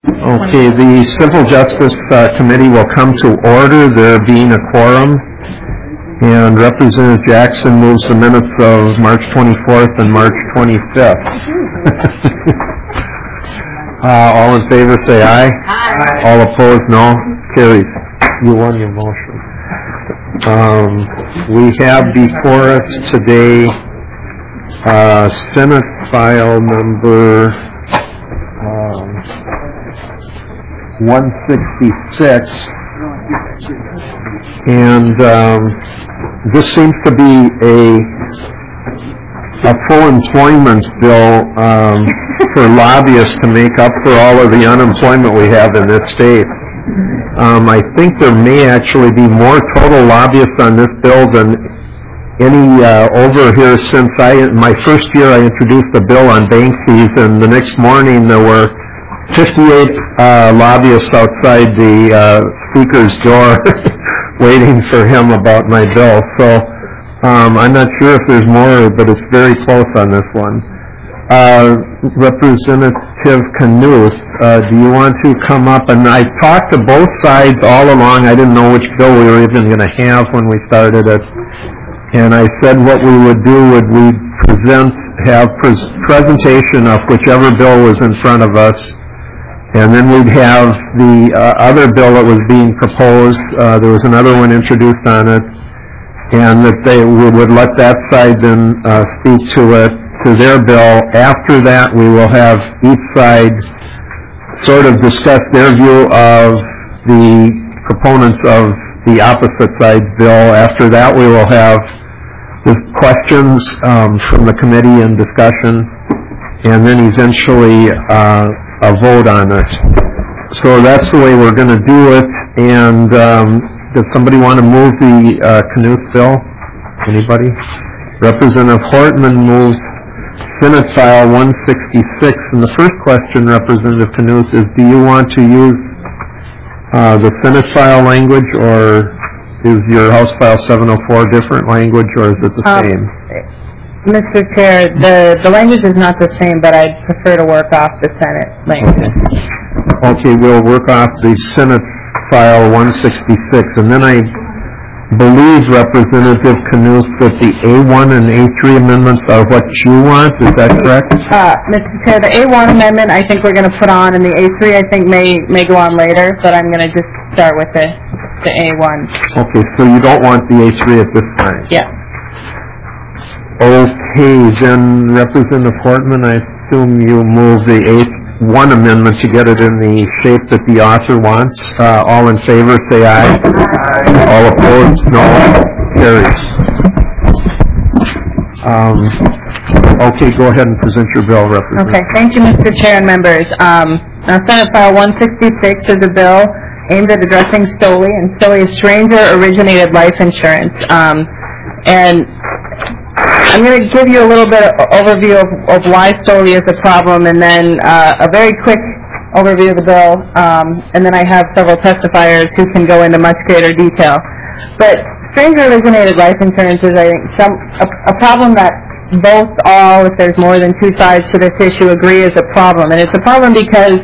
Okay, the Civil Justice Committee will come to order, there being a quorum, and Representative Jackson moves the minutes of March 24th and March 25th. All in favor say aye. Aye. All opposed, no. Carries. You won your motion. We have before us today Senate file number 166, and this seems to be a full employment bill for lobbyists to make up for all of the unemployment we have in this state. I think there may actually be more total lobbyists on this bill than any over here since my first year I introduced a bill on bank fees, and the next morning there were 58 lobbyists outside the speaker's door waiting for him about my bill. So I'm not sure if there's more, but it's very close on this one. Representative Knuth, do you want to come up? And I talked to both sides all along. I didn't know which bill we were even going to have when we started it. And I said what we would do would we have presentation of whichever bill was in front of us, and then we'd have the other bill that was being proposed. There was another one introduced on it, and that we would let that side then speak to their bill. After that, we will have each side sort of discuss their view of the proponents of the opposite side's bill. After that, we will have the questions from the committee and discussion, and then eventually a vote on it. So that's the way we're going to do it. And does somebody want to move the Knuth bill? Anybody? Representative Hortman moves Senate File 166. And the first question, Representative Knuth, is do you want to use the Senate file language, or is your House File 704 different language, or is it the same? Mr. Chair, the language is not the same, but I'd prefer to work off the Senate language. Okay, we'll work off the Senate File 166. And then I believe, Representative Knuth, that the A1 and A3 amendments are what you want. Is that correct? Mr. Chair, the A1 amendment I think we're going to put on, and the A3 I think may go on later, but I'm going to just start with the A1. Okay, so you don't want the A3 at this time? Yeah. Okay, then Representative Hortman, I assume you move the A1 amendment to get it in the shape that the author wants. All in favor say aye. Aye. All opposed, no. Carries. Okay, go ahead and present your bill, Representative. Okay, thank you, Mr. Chair and members. Now, Senate File 166 is a bill aimed at addressing STOLI, and STOLI is stranger-originated life insurance. And I'm going to give you a little bit of overview of why STOLI is a problem, and then a very quick overview of the bill, and then I have several testifiers who can go into much greater detail. But stranger-originated life insurance is, I think, a problem that if there's more than two sides to this issue, agree is a problem. And it's a problem because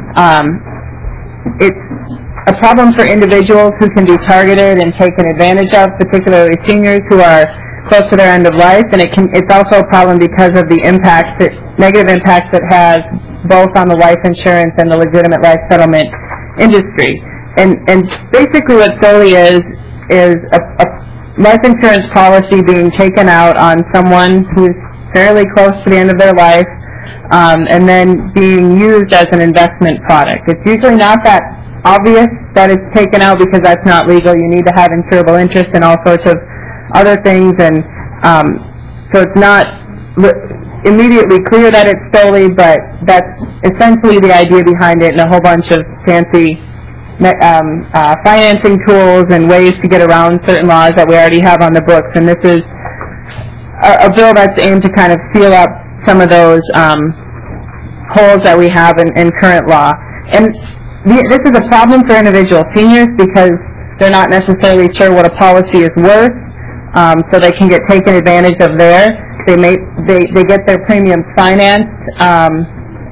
it's a problem for individuals who can be targeted and taken advantage of, particularly seniors who are close to their end of life, and it's also a problem because of the negative impacts it has both on the life insurance and the legitimate life settlement industry. And basically what STOLI is a life insurance policy being taken out on someone who's fairly close to the end of their life, and then being used as an investment product. It's usually not that obvious that it's taken out because that's not legal. You need to have insurable interest and all sorts of other things, and so it's not immediately clear that it's STOLI, but that's essentially the idea behind it, and a whole bunch of fancy financing tools and ways to get around certain laws that we already have on the books. And this is a bill that's aimed to kind of seal up some of those holes that we have in current law. And this is a problem for individual seniors because they're not necessarily sure what a policy is worth. So they can get taken advantage of there. They get their premiums financed, and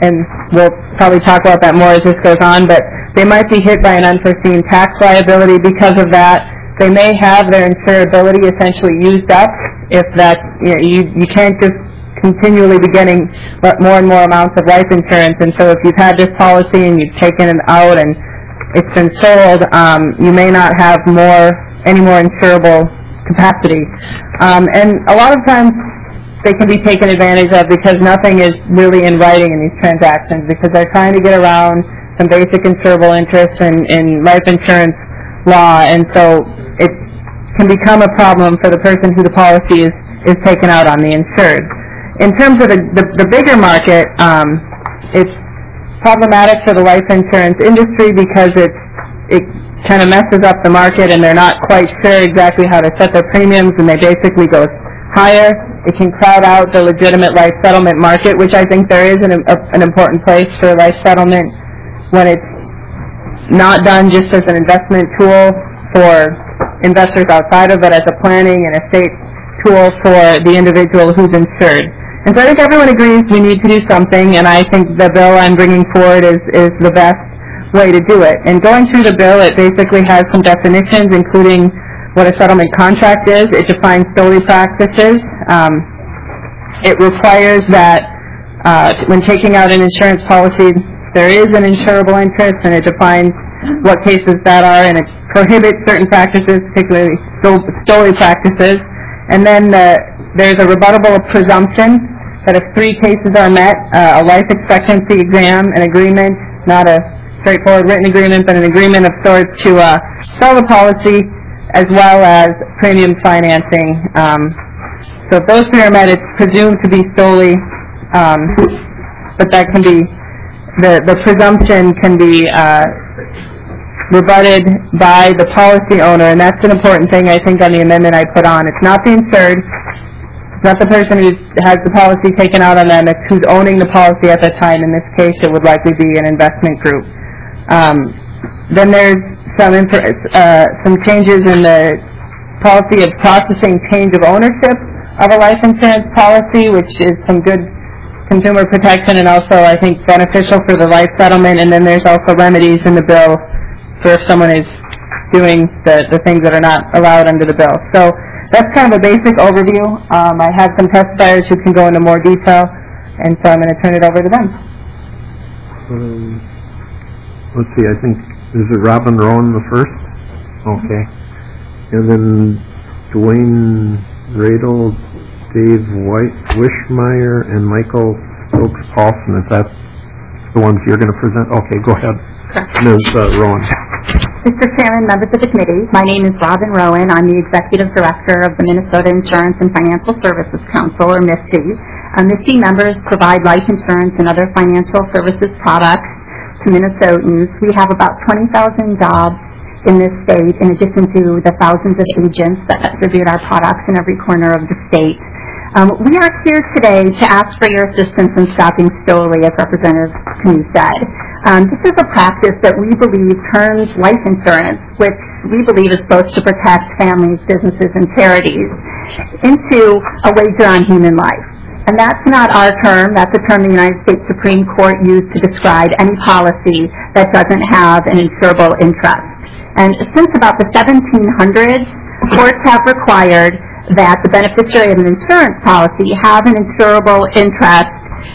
we'll probably talk about that more as this goes on, but they might be hit by an unforeseen tax liability because of that. They may have their insurability essentially used up if that, you can't just continually be getting more and more amounts of life insurance, and so if you've had this policy and you've taken it out and it's been sold, you may not have any more insurable capacity. And a lot of times they can be taken advantage of because nothing is really in writing in these transactions, because they're trying to get around some basic insurable interests in life insurance law, and so it can become a problem for the person who the policy is taken out on, the insured. In terms of the bigger market, it's problematic for the life insurance industry because it kind of messes up the market, and they're not quite sure exactly how to set their premiums, and they basically go higher. It can crowd out the legitimate life settlement market, which I think there is an important place for life settlement when it's not done just as an investment tool for investors outside of it, as a planning and estate tool for the individual who's insured. And so I think everyone agrees we need to do something, and I think the bill I'm bringing forward is the best way to do it. And going through the bill, it basically has some definitions, including what a settlement contract is. It defines solely practices. It requires that when taking out an insurance policy, there is an insurable interest, and it defines what cases that are, and it prohibits certain practices, particularly solely practices. And then there's a rebuttable presumption that if 3 cases are met, a life expectancy exam, an agreement, not a straightforward written agreement, but an agreement of sorts to sell the policy, as well as premium financing. So if those 3 are met, it's presumed to be solely, but that can be, the presumption can be rebutted by the policy owner, and that's an important thing, I think, on the amendment I put on. It's not the insured, it's not the person who has the policy taken out on them, it's who's owning the policy at the time. In this case, it would likely be an investment group. Then there's some changes in the policy of processing change of ownership of a life insurance policy, which is some good consumer protection and also, I think, beneficial for the life settlement. And then there's also remedies in the bill for if someone is doing the things that are not allowed under the bill. So that's kind of a basic overview. I have some testifiers who can go into more detail, and so I'm going to turn it over to them. Let's see, I think, is it Robin Rowan the first? Okay. And then Dwayne Radel, Dave Wishmeyer, and Michael Stokes Paulson. Is that the ones you're going to present? Okay, go ahead. Correct. Ms. Rowan. Mr. Chairman, members of the committee, my name is Robin Rowan. I'm the Executive Director of the Minnesota Insurance and Financial Services Council, or MISFI. MISFI members provide life insurance and other financial services products to Minnesotans. We have about 20,000 jobs in this state, in addition to the thousands of agents that distribute our products in every corner of the state. We are here today to ask for your assistance in stopping Stoli, as Representative Knee said. This is a practice that we believe turns life insurance, which we believe is supposed to protect families, businesses, and charities, into a wager on human life. And that's not our term. That's a term the United States Supreme Court used to describe any policy that doesn't have an insurable interest. And since about the 1700s, courts have required that the beneficiary of an insurance policy have an insurable interest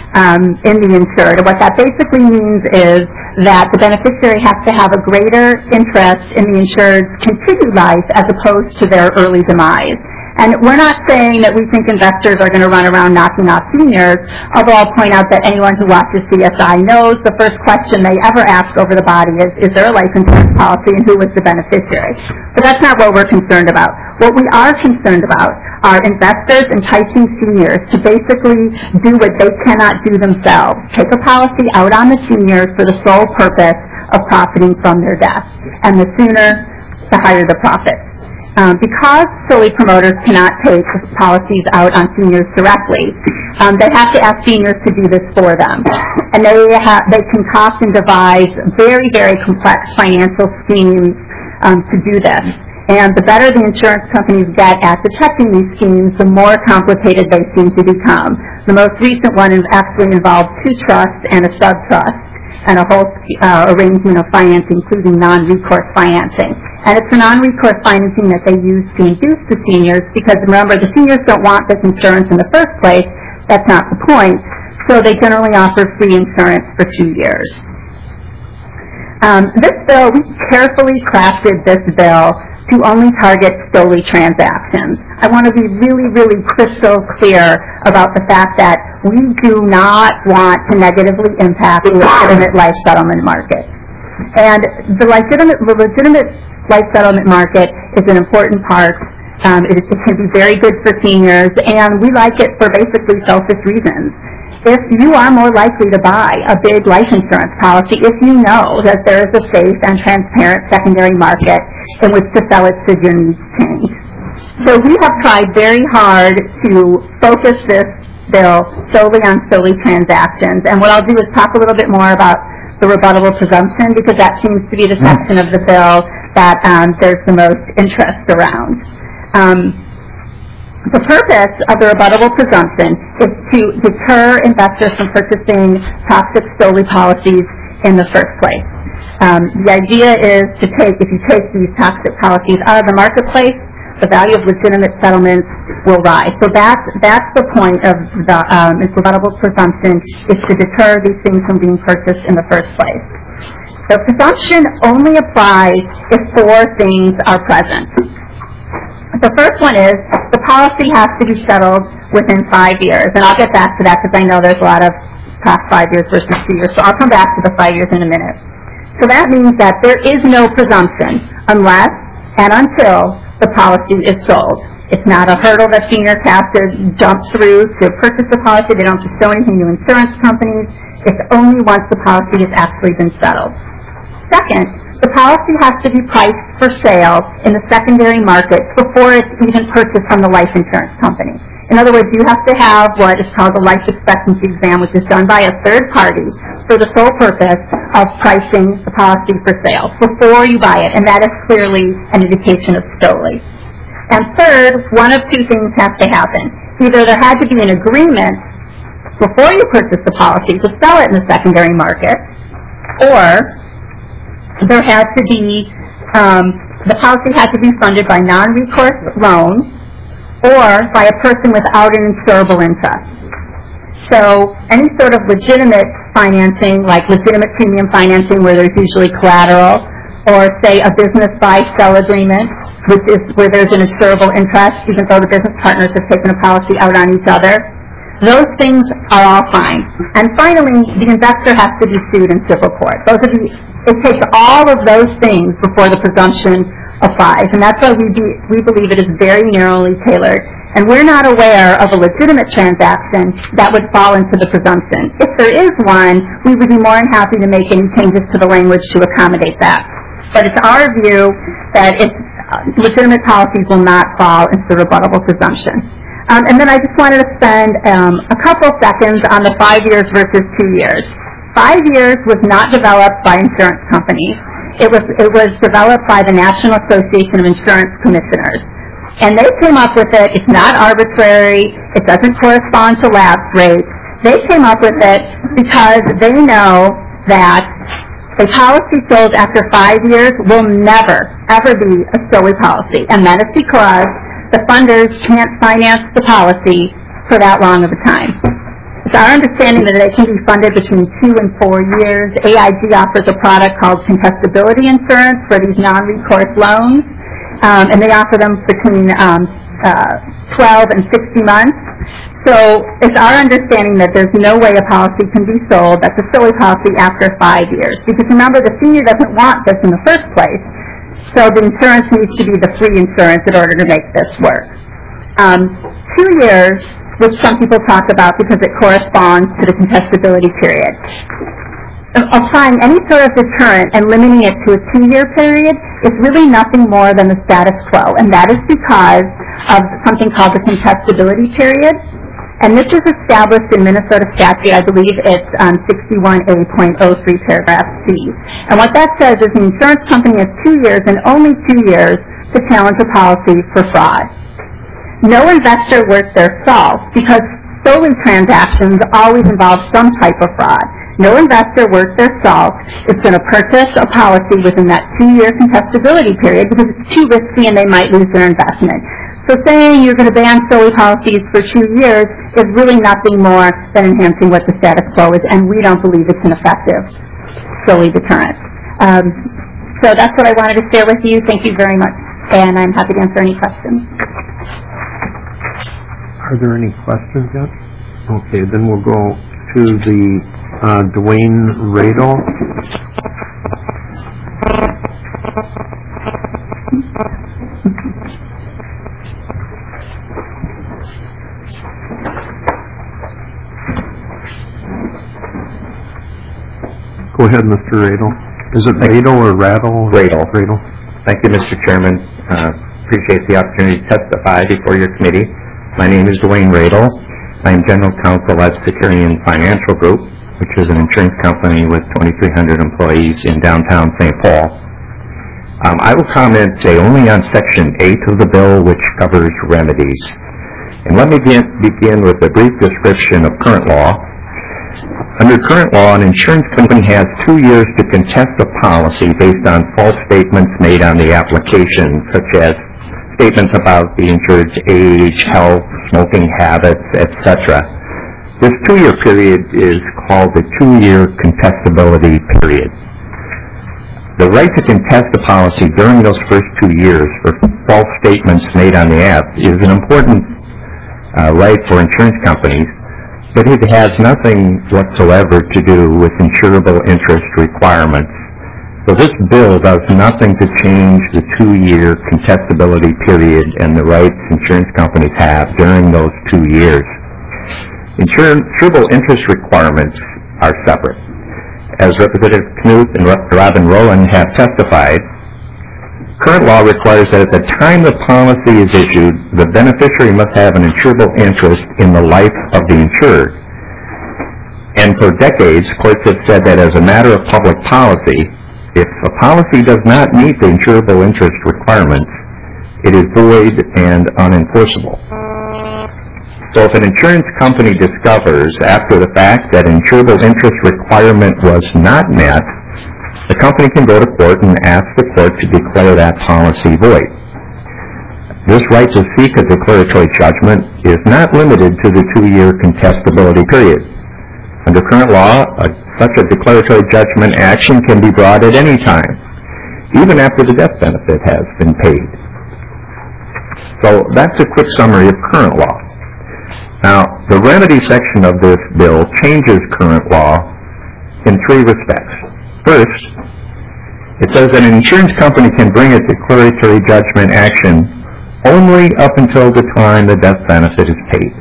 in the insured. And what that basically means is that the beneficiary has to have a greater interest in the insured's continued life as opposed to their early demise. And we're not saying that we think investors are going to run around knocking off seniors, although I'll point out that anyone who watches CSI knows the first question they ever ask over the body is there a life insurance policy and who was the beneficiary? But that's not what we're concerned about. What we are concerned about are investors enticing seniors to basically do what they cannot do themselves, take a policy out on the seniors for the sole purpose of profiting from their death. And the sooner, the higher the profit. Because Stoli promoters cannot take policies out on seniors directly, they have to ask seniors to do this for them. And they concoct and devise very, very complex financial schemes to do this. And the better the insurance companies get at detecting these schemes, the more complicated they seem to become. The most recent one actually involved 2 trusts and a sub-trust and a whole arrangement of financing, including non-recourse financing. And it's the non-recourse financing that they use to induce the seniors, because remember, the seniors don't want this insurance in the first place. That's not the point. So they generally offer free insurance for 2 years. This bill, we carefully crafted this bill to only target STOLI transactions. I want to be really, really crystal clear about the fact that we do not want to negatively impact the legitimate life settlement market. And the legitimate life settlement market is an important part. It can be very good for seniors, and we like it for basically selfish reasons. If you are more likely to buy a big life insurance policy if you know that there is a safe and transparent secondary market in which to sell it should your needs change. So we have tried very hard to focus this bill solely on STOLI transactions, and what I'll do is talk a little bit more about the rebuttable presumption, because that seems to be the section of the bill that there's the most interest around. The purpose of the rebuttable presumption is to deter investors from purchasing toxic STOLI policies in the first place. The idea is if you take these toxic policies out of the marketplace, the value of legitimate settlements will rise. So that's the point of the rebuttable presumption, is to deter these things from being purchased in the first place. The presumption only applies if 4 things are present. The first one is the policy has to be settled within 5 years, and I'll get back to that because I know there's a lot of past 5 years versus 2 years, so I'll come back to the 5 years in a minute. So that means that there is no presumption unless and until the policy is sold. It's not a hurdle that seniors have to jump through to purchase the policy. They don't have to show anything to insurance companies. It's only once the policy has actually been settled. Second, the policy has to be priced for sale in the secondary market before it's even purchased from the life insurance company. In other words, you have to have what is called a life expectancy exam, which is done by a third party for the sole purpose of pricing the policy for sale before you buy it, and that is clearly an indication of STOLI. And third, one of 2 things has to happen. Either there had to be an agreement before you purchase the policy to sell it in the secondary market, or there had to be, the policy had to be funded by non-recourse loans or by a person without an insurable interest. So any sort of legitimate financing, like legitimate premium financing where there's usually collateral, or say a business buy-sell agreement, which is where there's an insurable interest, even though the business partners have taken a policy out on each other, those things are all fine. And finally, the investor has to be sued in civil court. It takes all of those things before the presumption applies, and that's why we believe it is very narrowly tailored. And we're not aware of a legitimate transaction that would fall into the presumption. If there is one, we would be more than happy to make any changes to the language to accommodate that. But it's our view that legitimate policies will not fall into the rebuttable presumption. And then I just wanted to spend a couple seconds on the 5 years versus 2 years. 5 years was not developed by insurance companies. It was developed by the National Association of Insurance Commissioners. And they came up with it. It's not arbitrary. It doesn't correspond to lapse rates. They came up with it because they know that a policy sold after 5 years will never, ever be a STOLI policy. And that is because the funders can't finance the policy for that long of a time. It's our understanding that it can be funded between 2 and 4 years. AIG offers a product called contestability insurance for these non-recourse loans, and they offer them between 12 and 60 months. So it's our understanding that there's no way a policy can be sold that's a STOLI policy after 5 years. Because remember, the senior doesn't want this in the first place, so the insurance needs to be the free insurance in order to make this work. 2 years, which some people talk about because it corresponds to the contestability period. Applying any sort of deterrent and limiting it to a 2-year period is really nothing more than the status quo, and that is because of something called the contestability period. And this is established in Minnesota statute. I believe it's 61A.03 paragraph C. And what that says is the insurance company has 2 years and only 2 years to challenge a policy for fraud. No investor worth their salt, because solely transactions always involve some type of fraud. No investor worth their salt is going to purchase a policy within that 2-year contestability period because it's too risky and they might lose their investment. So saying you're going to ban solely policies for 2 years is really nothing more than enhancing what the status quo is, and we don't believe it's an effective solely deterrent. So that's what I wanted to share with you. Thank you very much, and I'm happy to answer any questions. Are there any questions yet? Okay, then we'll go to the Dwayne Radel. Go ahead, Mr. Radel. Is it Radel or Rattle? Radel. Radel. Thank you, Mr. Chairman. Appreciate the opportunity to testify before your committee. My name is Dwayne Radel. I am General Counsel at Securian Financial Group, which is an insurance company with 2,300 employees in downtown St. Paul. I will comment today only on Section 8 of the bill, which covers remedies. And let me begin with a brief description of current law. Under current law, an insurance company has 2 years to contest a policy based on false statements made on the application, such as statements about the insured's age, health, smoking habits, etc. This 2-year period is called the 2-year contestability period. The right to contest a policy during those first 2 years for false statements made on the app is an important right for insurance companies, but it has nothing whatsoever to do with insurable interest requirements. So this bill does nothing to change the 2-year contestability period and the rights insurance companies have during those 2 years. Insurable interest requirements are separate. As Representative Knuth and Robin Rowan have testified, current law requires that at the time the policy is issued, the beneficiary must have an insurable interest in the life of the insured. And for decades, courts have said that as a matter of public policy, if a policy does not meet the insurable interest requirements, it is void and unenforceable. So if an insurance company discovers after the fact that an insurable interest requirement was not met, the company can go to court and ask the court to declare that policy void. This right to seek a declaratory judgment is not limited to the 2-year contestability period. Under current law, such a declaratory judgment action can be brought at any time, even after the death benefit has been paid. So that's a quick summary of current law. Now, the remedy section of this bill changes current law in 3 respects. First, it says that an insurance company can bring a declaratory judgment action only up until the time the death benefit is paid.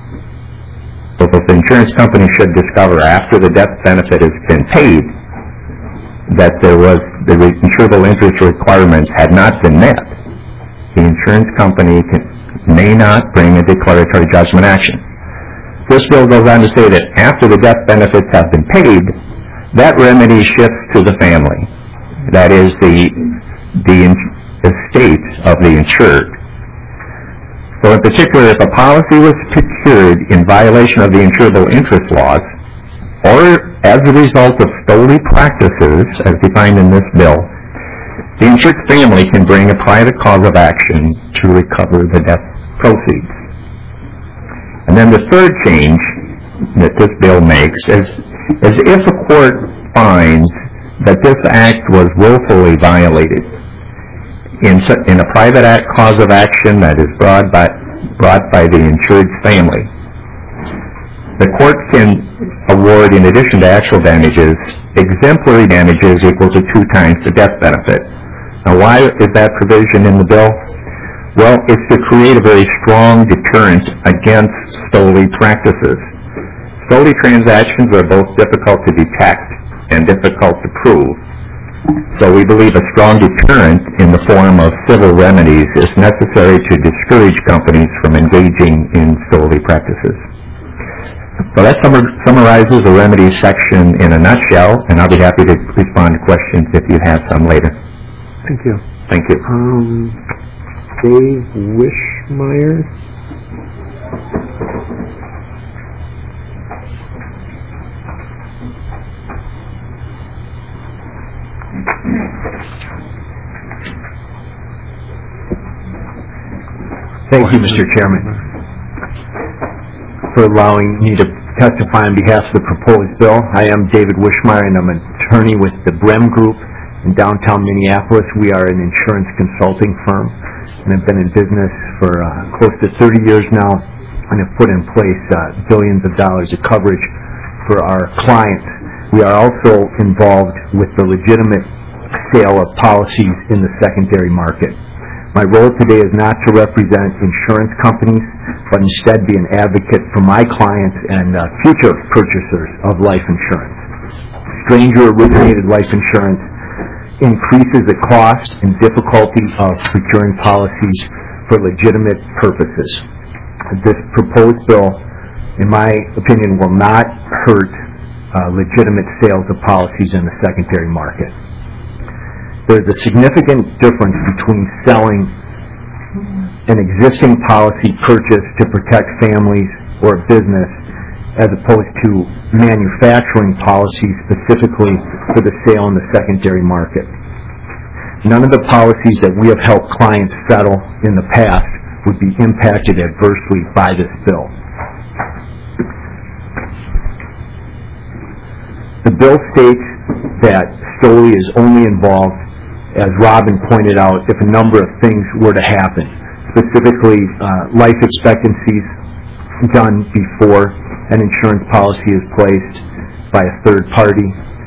So if the insurance company should discover after the death benefit has been paid that the insurable interest requirements had not been met, the insurance company may not bring a declaratory judgment action. This bill goes on to say that after the death benefits have been paid, that remedy shifts to the family. That is the estate of the insured. So in particular, if a policy was procured in violation of the insurable interest laws, or as a result of stoley practices as defined in this bill, the insured family can bring a private cause of action to recover the death proceeds. And then the third change that this bill makes is if a court finds that this act was willfully violated in a private cause of action that is brought by the insured's family, the court can award, in addition to actual damages, exemplary damages equal to 2 times the death benefit. Now, why is that provision in the bill? Well, it's to create a very strong deterrent against stoley practices. Stoley transactions are both difficult to detect and difficult to prove. So we believe a strong deterrent in the form of civil remedies is necessary to discourage companies from engaging in stoley practices. So that summarizes the remedies section in a nutshell, and I'll be happy to respond to questions if you have some later. Thank you. Thank you. Dave Wishmeyer. Thank you, Mr. Chairman, for allowing me to testify on behalf of the proposed bill. I am David Wishmeyer, and I'm an attorney with the Brem Group in downtown Minneapolis. We are an insurance consulting firm, and have been in business for close to 30 years now, and have put in place billions of dollars of coverage for our clients. We are also involved with the legitimate sale of policies in the secondary market. My role today is not to represent insurance companies, but instead be an advocate for my clients and future purchasers of life insurance. Stranger-originated life insurance increases the cost and difficulty of procuring policies for legitimate purposes. This proposed bill, in my opinion, will not hurt legitimate sales of policies in the secondary market. There's a significant difference between selling an existing policy purchased to protect families or a business as opposed to manufacturing policies specifically for the sale in the secondary market. None of the policies that we have helped clients settle in the past would be impacted adversely by this bill. The bill states that STOLI is only involved, as Robin pointed out, if a number of things were to happen, specifically life expectancies done before an insurance policy is placed by a third party.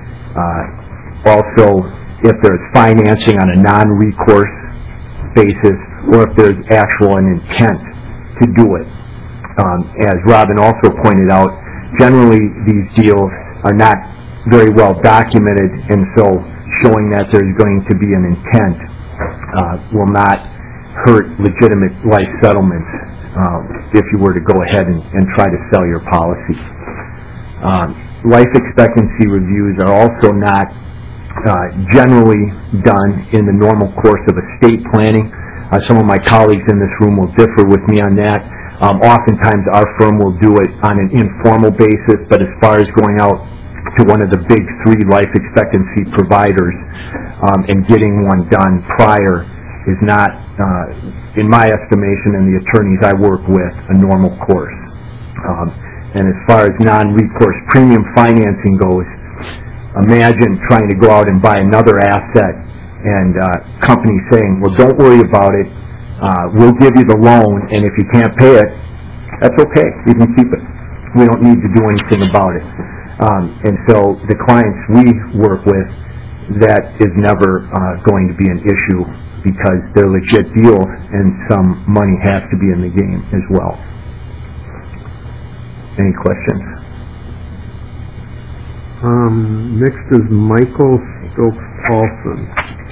Also, if there's financing on a non-recourse basis, or if there's actual an intent to do it. As Robin also pointed out, generally these deals are not very well documented, and so showing that there's going to be an intent will not hurt legitimate life settlements if you were to go ahead and try to sell your policy. Life expectancy reviews are also not generally done in the normal course of estate planning. Some of my colleagues in this room will differ with me on that. Oftentimes our firm will do it on an informal basis, but as far as going out to one of the big three life expectancy providers and getting one done prior is not, in my estimation and the attorneys I work with, a normal course. And as far as non-recourse premium financing goes, imagine trying to go out and buy another asset and companies saying, well, don't worry about it, we'll give you the loan, and if you can't pay it, that's okay, you can keep it. We don't need to do anything about it. And so the clients we work with, that is never going to be an issue because they're legit deals and some money has to be in the game as well. Any questions? Next is Michael Stokes-Paulson.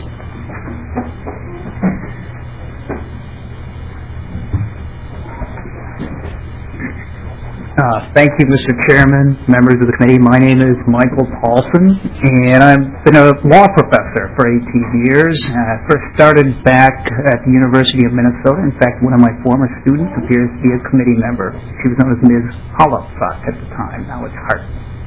Thank you, Mr. Chairman, members of the committee. My name is Michael Paulson, and I've been a law professor for 18 years. I first started back at the University of Minnesota. In fact, one of my former students appears to be a committee member. She was known as Ms. Hollopfat at the time. Now it's Hart.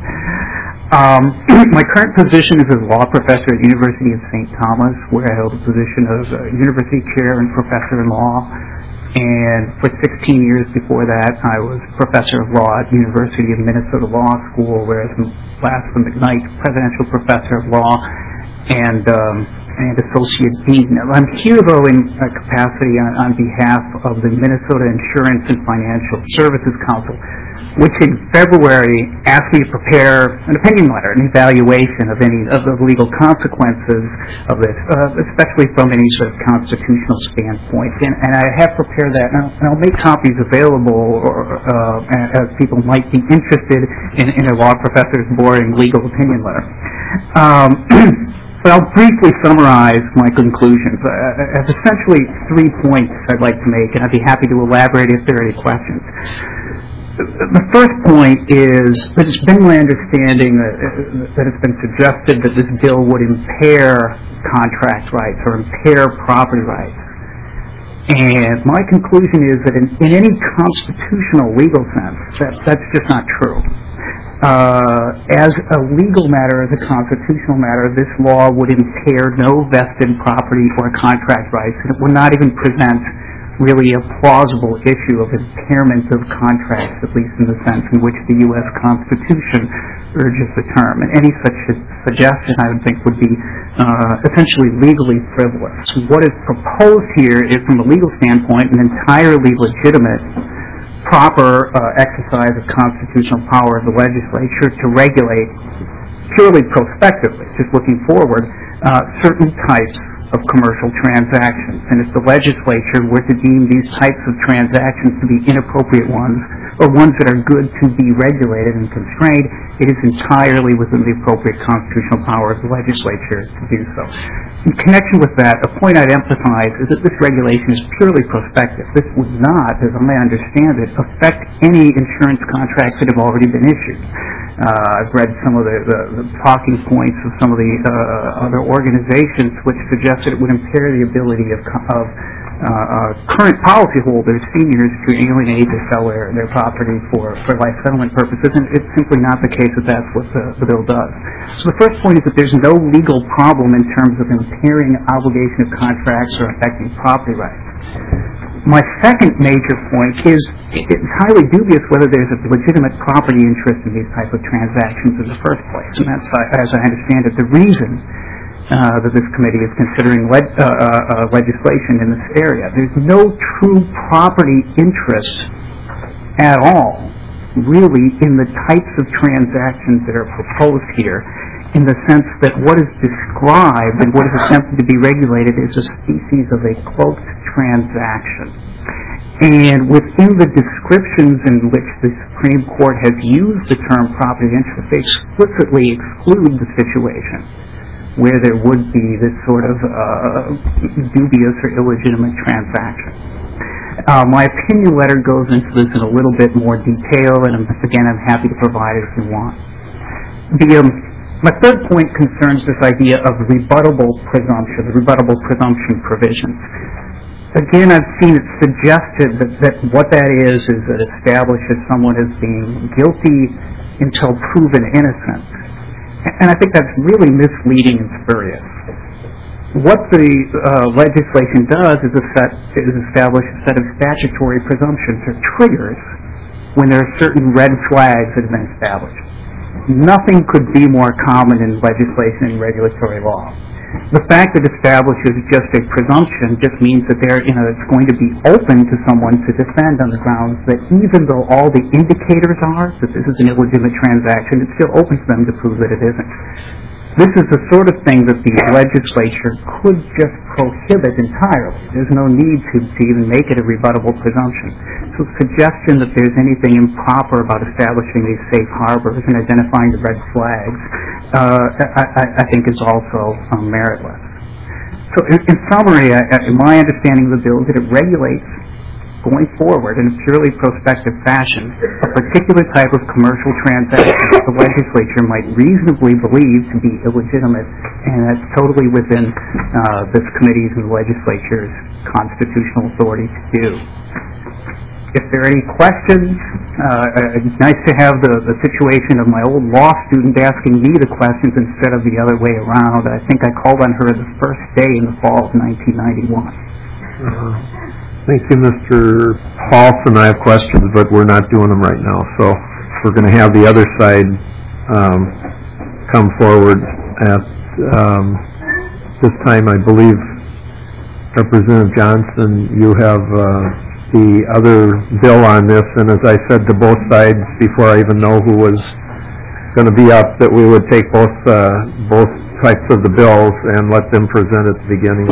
My current position is as a law professor at the University of St. Thomas, where I held a position of university chair and professor in law. And for 16 years before that, I was professor of law at the University of Minnesota Law School, where I was last the McKnight Presidential Professor of Law and Associate Dean. I'm here, though, in a capacity on behalf of the Minnesota Insurance and Financial Services Council, which in February asked me to prepare an opinion letter, an evaluation of any of the legal consequences of this, especially from any sort of constitutional standpoint. And I have prepared that, and I'll make copies available as people might be interested in a law professor's boring legal opinion letter. But I'll briefly summarize my conclusions. I have essentially 3 points I'd like to make, and I'd be happy to elaborate if there are any questions. The first point is that it's been my understanding that it's been suggested that this bill would impair contract rights or impair property rights. And my conclusion is that in any constitutional legal sense, that's just not true. As a legal matter, as a constitutional matter, this law would impair no vested property or contract rights, and it would not even present really a plausible issue of impairment of contracts, at least in the sense in which the U.S. Constitution urges the term. And any such suggestion, I would think, would be essentially legally frivolous. What is proposed here is, from a legal standpoint, an entirely legitimate, proper exercise of constitutional power of the legislature to regulate purely prospectively, just looking forward, certain types of commercial transactions. And if the legislature were to deem these types of transactions to be inappropriate ones, or ones that are good to be regulated and constrained, it is entirely within the appropriate constitutional power of the legislature to do so. In connection with that, a point I'd emphasize is that this regulation is purely prospective. This would not, as I understand it, affect any insurance contracts that have already been issued. I've read some of the talking points of some of the other organizations which suggest that it would impair the ability of current policyholders, seniors, to alienate or sell their property for life settlement purposes, and it's simply not the case that that's what the bill does. So the first point is that there's no legal problem in terms of impairing obligation of contracts or affecting property rights. My second major point is it's highly dubious whether there's a legitimate property interest in these type of transactions in the first place. And that's, as I understand it, the reason that this committee is considering legislation in this area. There's no true property interest at all, really, in the types of transactions that are proposed here, in the sense that what is described and what is attempted to be regulated is a species of a cloaked transaction. And within the descriptions in which the Supreme Court has used the term property interest, they explicitly exclude the situation where there would be this sort of dubious or illegitimate transaction. My opinion letter goes into this in a little bit more detail, and again, I'm happy to provide it if you want. My third point concerns this idea of rebuttable presumption, the rebuttable presumption provision. Again, I've seen it suggested that what that is that establishes someone as being guilty until proven innocent. And I think that's really misleading and spurious. What the legislation does is establish a set of statutory presumptions or triggers when there are certain red flags that have been established. Nothing could be more common in legislation and regulatory law. The fact that it establishes just a presumption just means that it's going to be open to someone to defend on the grounds that even though all the indicators are that this is an illegitimate transaction, it's still open to them to prove that it isn't. This is the sort of thing that the legislature could just prohibit entirely. There's no need to even make it a rebuttable presumption. So the suggestion that there's anything improper about establishing these safe harbors and identifying the red flags, I think is also meritless. So in summary, my understanding of the bill is that it regulates, going forward in a purely prospective fashion, a particular type of commercial transaction that the legislature might reasonably believe to be illegitimate, and that's totally within this committee's and the legislature's constitutional authority to do. If there are any questions, it's nice to have the situation of my old law student asking me the questions instead of the other way around. I think I called on her the first day in the fall of 1991. Thank you, Mr. Paulson. I have questions, but we're not doing them right now. So we're going to have the other side come forward at this time. I believe, Representative Johnson, you have the other bill on this, and as I said to both sides before I even know who was going to be up, that we would take both types of the bills and let them present at the beginning.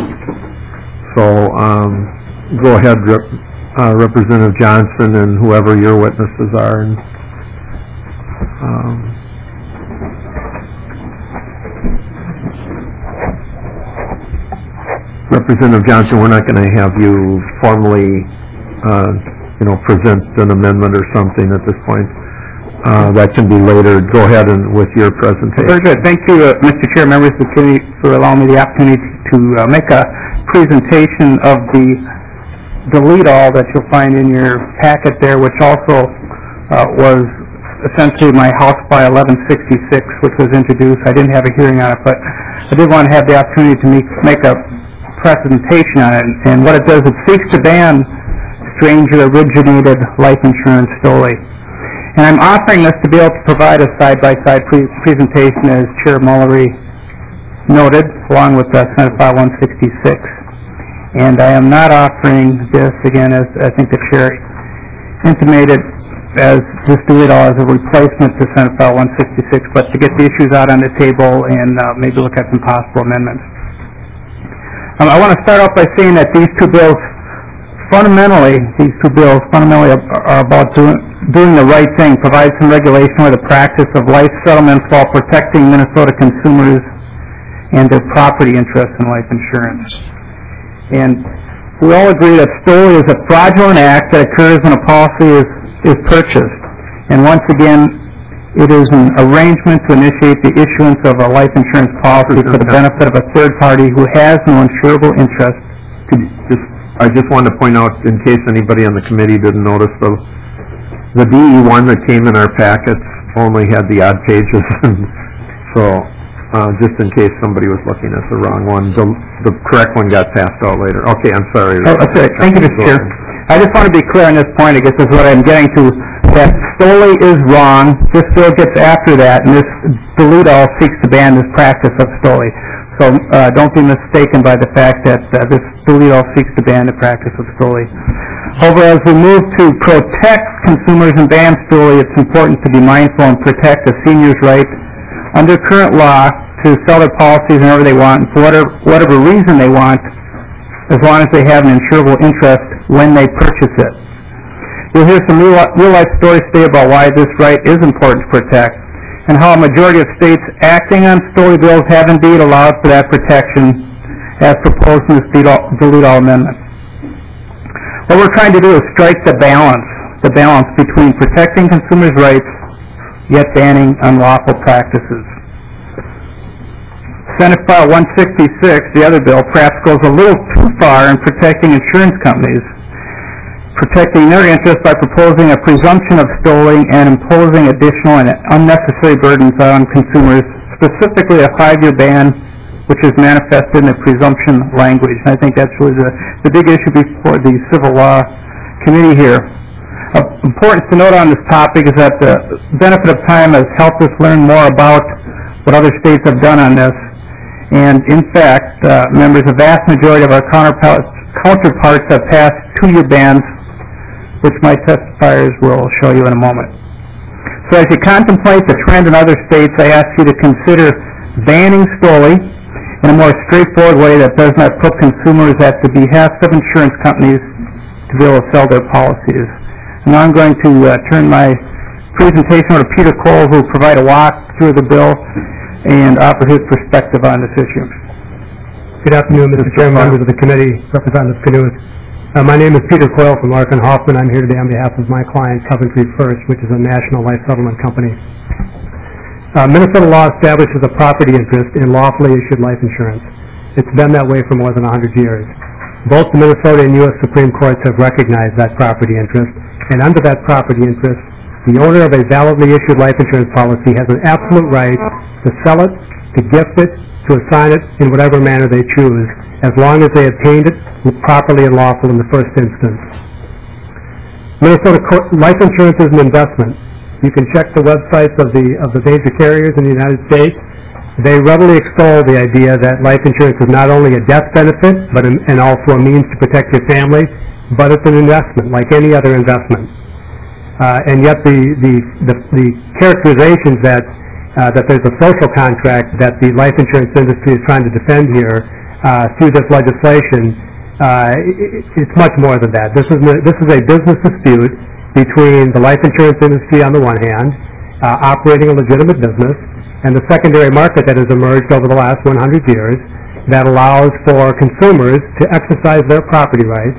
So go ahead, Representative Johnson, and whoever your witnesses are. And, Representative Johnson, we're not going to have you formally, present an amendment or something at this point. That can be later. Go ahead with your presentation. Very good. Thank you, Mr. Chair, members of the committee, for allowing me the opportunity to make a presentation of the lead-all that you'll find in your packet there, which also was essentially my House Bill 1166, which was introduced. I didn't have a hearing on it, but I did want to have the opportunity to make a presentation on it. And what it does, it seeks to ban stranger-originated life insurance solely. And I'm offering this to be able to provide a side-by-side presentation, as Chair Mullery noted, along with Senate File 166. And I am not offering this, again, as I think the Chair intimated, as just do it all as a replacement to Senate File 166, but to get the issues out on the table and maybe look at some possible amendments. I want to start off by saying that these two bills fundamentally are about doing the right thing, provide some regulation for the practice of life settlements while protecting Minnesota consumers and their property interests in life insurance. And we all agree that STOLI is a fraudulent act that occurs when a policy is purchased. And once again, it is an arrangement to initiate the issuance of a life insurance policy for the benefit of a third party who has no insurable interest. I just wanted to point out, in case anybody on the committee didn't notice, the DE one that came in our packets only had the odd pages. So, just in case somebody was looking at the wrong one, the correct one got passed out later. Okay, I'm sorry. Oh, that's it. Thank you, Mr. Chair. I just want to be clear on this point. I guess is what I'm getting to. That STOLI is wrong. This bill gets after that, and this delete all seeks to ban this practice of STOLI. So don't be mistaken by the fact that this delete all seeks to ban the practice of STOLI. However, as we move to protect consumers and ban STOLI, it's important to be mindful and protect the senior's right under current law to sell their policies whenever they want, and for whatever reason they want, as long as they have an insurable interest when they purchase it. You'll hear some real-life stories today about why this right is important to protect, and how a majority of states acting on STOLI bills have indeed allowed for that protection, as proposed in this delete all amendment. What we're trying to do is strike the balance between protecting consumers' rights, yet banning unlawful practices. Senate File 166, the other bill, perhaps goes a little too far in protecting insurance companies, protecting their interests by proposing a presumption of STOLI and imposing additional and unnecessary burdens on consumers, specifically a 5-year ban, which is manifested in the presumption language. And I think that's really the big issue before the Civil Law Committee here. Important to note on this topic is that the benefit of time has helped us learn more about what other states have done on this. And in fact, members, a vast majority of our counterparts have passed 2-year bans, which my testifiers will show you in a moment. So as you contemplate the trend in other states, I ask you to consider banning STOLI in a more straightforward way that does not put consumers at the behest of insurance companies to be able to sell their policies. And now I'm going to turn my presentation over to Peter Cole, who will provide a walk through the bill and offer his perspective on this issue. Good afternoon, Mr. Chairman, members of the committee, Representative Knuth. My name is Peter Coyle from Larkin Hoffman. I'm here today on behalf of my client, Coventry First, which is a national life settlement company. Minnesota law establishes a property interest in lawfully issued life insurance. It's been that way for more than 100 years. Both the Minnesota and U.S. Supreme Courts have recognized that property interest, and under that property interest, the owner of a validly issued life insurance policy has an absolute right to sell it, to gift it, to assign it in whatever manner they choose, as long as they obtained it properly and lawful in the first instance. Minnesota life insurance is an investment. You can check the websites of the major carriers in the United States. They readily extol the idea that life insurance is not only a death benefit, and also a means to protect your family, but it's an investment, like any other investment. And yet the characterizations that there's a social contract that the life insurance industry is trying to defend here through this legislation, it's much more than that. This is a business dispute between the life insurance industry on the one hand, operating a legitimate business, and the secondary market that has emerged over the last 100 years that allows for consumers to exercise their property rights,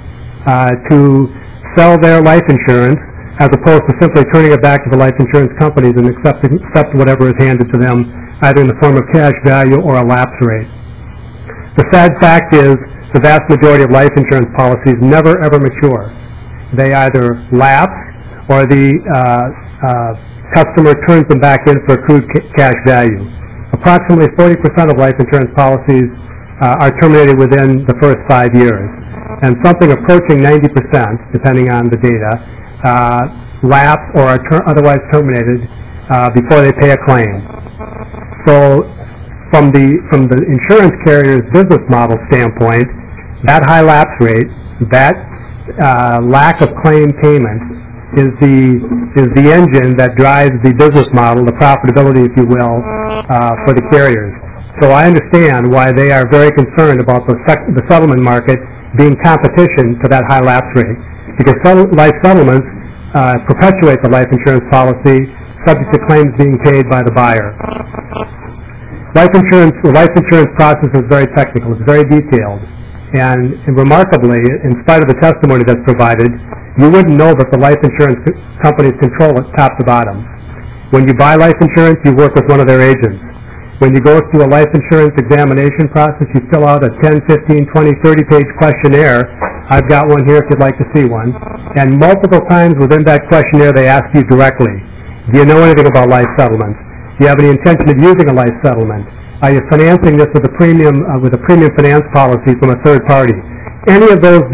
to sell their life insurance, as opposed to simply turning it back to the life insurance companies and accept whatever is handed to them, either in the form of cash value or a lapse rate. The sad fact is the vast majority of life insurance policies never ever mature. They either lapse or the customer turns them back in for accrued cash value. Approximately 40% of life insurance policies are terminated within the first 5 years, and something approaching 90%, depending on the data, lapse or are otherwise terminated before they pay a claim. So, from the insurance carrier's business model standpoint, that high lapse rate, that lack of claim payment, is the engine that drives the business model, the profitability, if you will, for the carriers. So I understand why they are very concerned about the settlement market being competition to that high lapse rate, because life settlements perpetuate the life insurance policy subject to claims being paid by the buyer. The life insurance process is very technical. It's very detailed. And remarkably, in spite of the testimony that's provided, you wouldn't know that the life insurance companies control it top to bottom. When you buy life insurance, you work with one of their agents. When you go through a life insurance examination process, you fill out a 10, 15, 20, 30-page questionnaire. I've got one here if you'd like to see one. And multiple times within that questionnaire, they ask you directly, do you know anything about life settlements? Do you have any intention of using a life settlement? Are you financing this with a premium finance policy from a third party? Any of those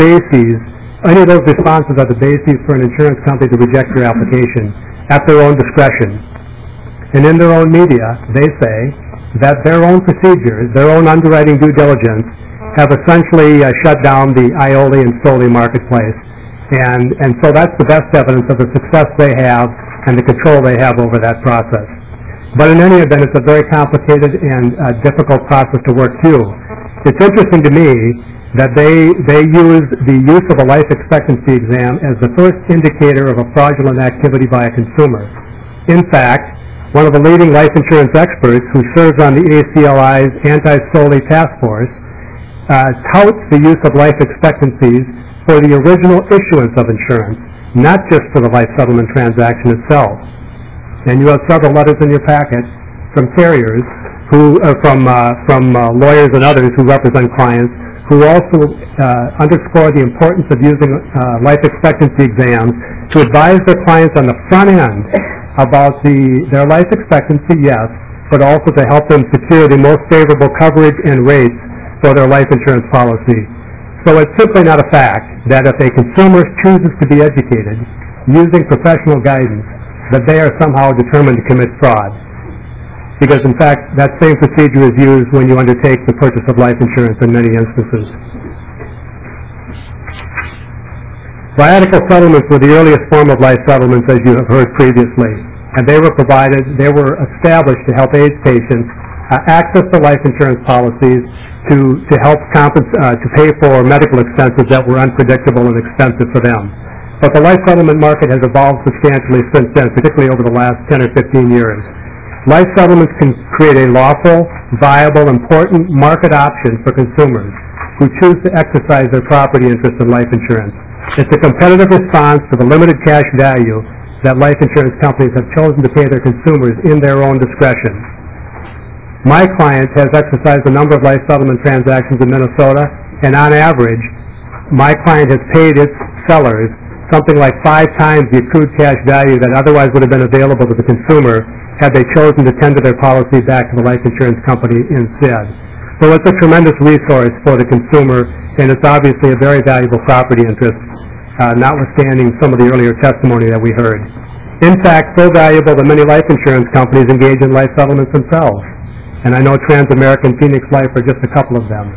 responses are the bases for an insurance company to reject your application at their own discretion. And in their own media, they say that their own procedures, their own underwriting due diligence, have essentially shut down the IOLI and SOLI marketplace. And so that's the best evidence of the success they have and the control they have over that process. But in any event, it's a very complicated and difficult process to work through. It's interesting to me that they use the use of a life expectancy exam as the first indicator of a fraudulent activity by a consumer. In fact, one of the leading life insurance experts who serves on the ACLI's anti-SOLI task force touts the use of life expectancies for the original issuance of insurance, not just for the life settlement transaction itself. And you have several letters in your packet from carriers from lawyers and others who represent clients who also underscore the importance of using life expectancy exams to advise their clients on the front end about their life expectancy, yes, but also to help them secure the most favorable coverage and rates for their life insurance policy. So it's simply not a fact that if a consumer chooses to be educated using professional guidance, that they are somehow determined to commit fraud. Because, in fact, that same procedure is used when you undertake the purchase of life insurance in many instances. Viatical settlements were the earliest form of life settlements, as you have heard previously, and they were established to help AIDS patients access to life insurance policies to help to pay for medical expenses that were unpredictable and expensive for them. But the life settlement market has evolved substantially since then, particularly over the last 10 or 15 years. Life settlements can create a lawful, viable, important market option for consumers who choose to exercise their property interest in life insurance. It's a competitive response to the limited cash value that life insurance companies have chosen to pay their consumers in their own discretion. My client has exercised a number of life settlement transactions in Minnesota, and on average, my client has paid its sellers something like 5 times the accrued cash value that otherwise would have been available to the consumer had they chosen to tender their policy back to the life insurance company instead. So it's a tremendous resource for the consumer, and it's obviously a very valuable property interest, notwithstanding some of the earlier testimony that we heard. In fact, so valuable that many life insurance companies engage in life settlements themselves. And I know Transamerican, Phoenix Life are just a couple of them.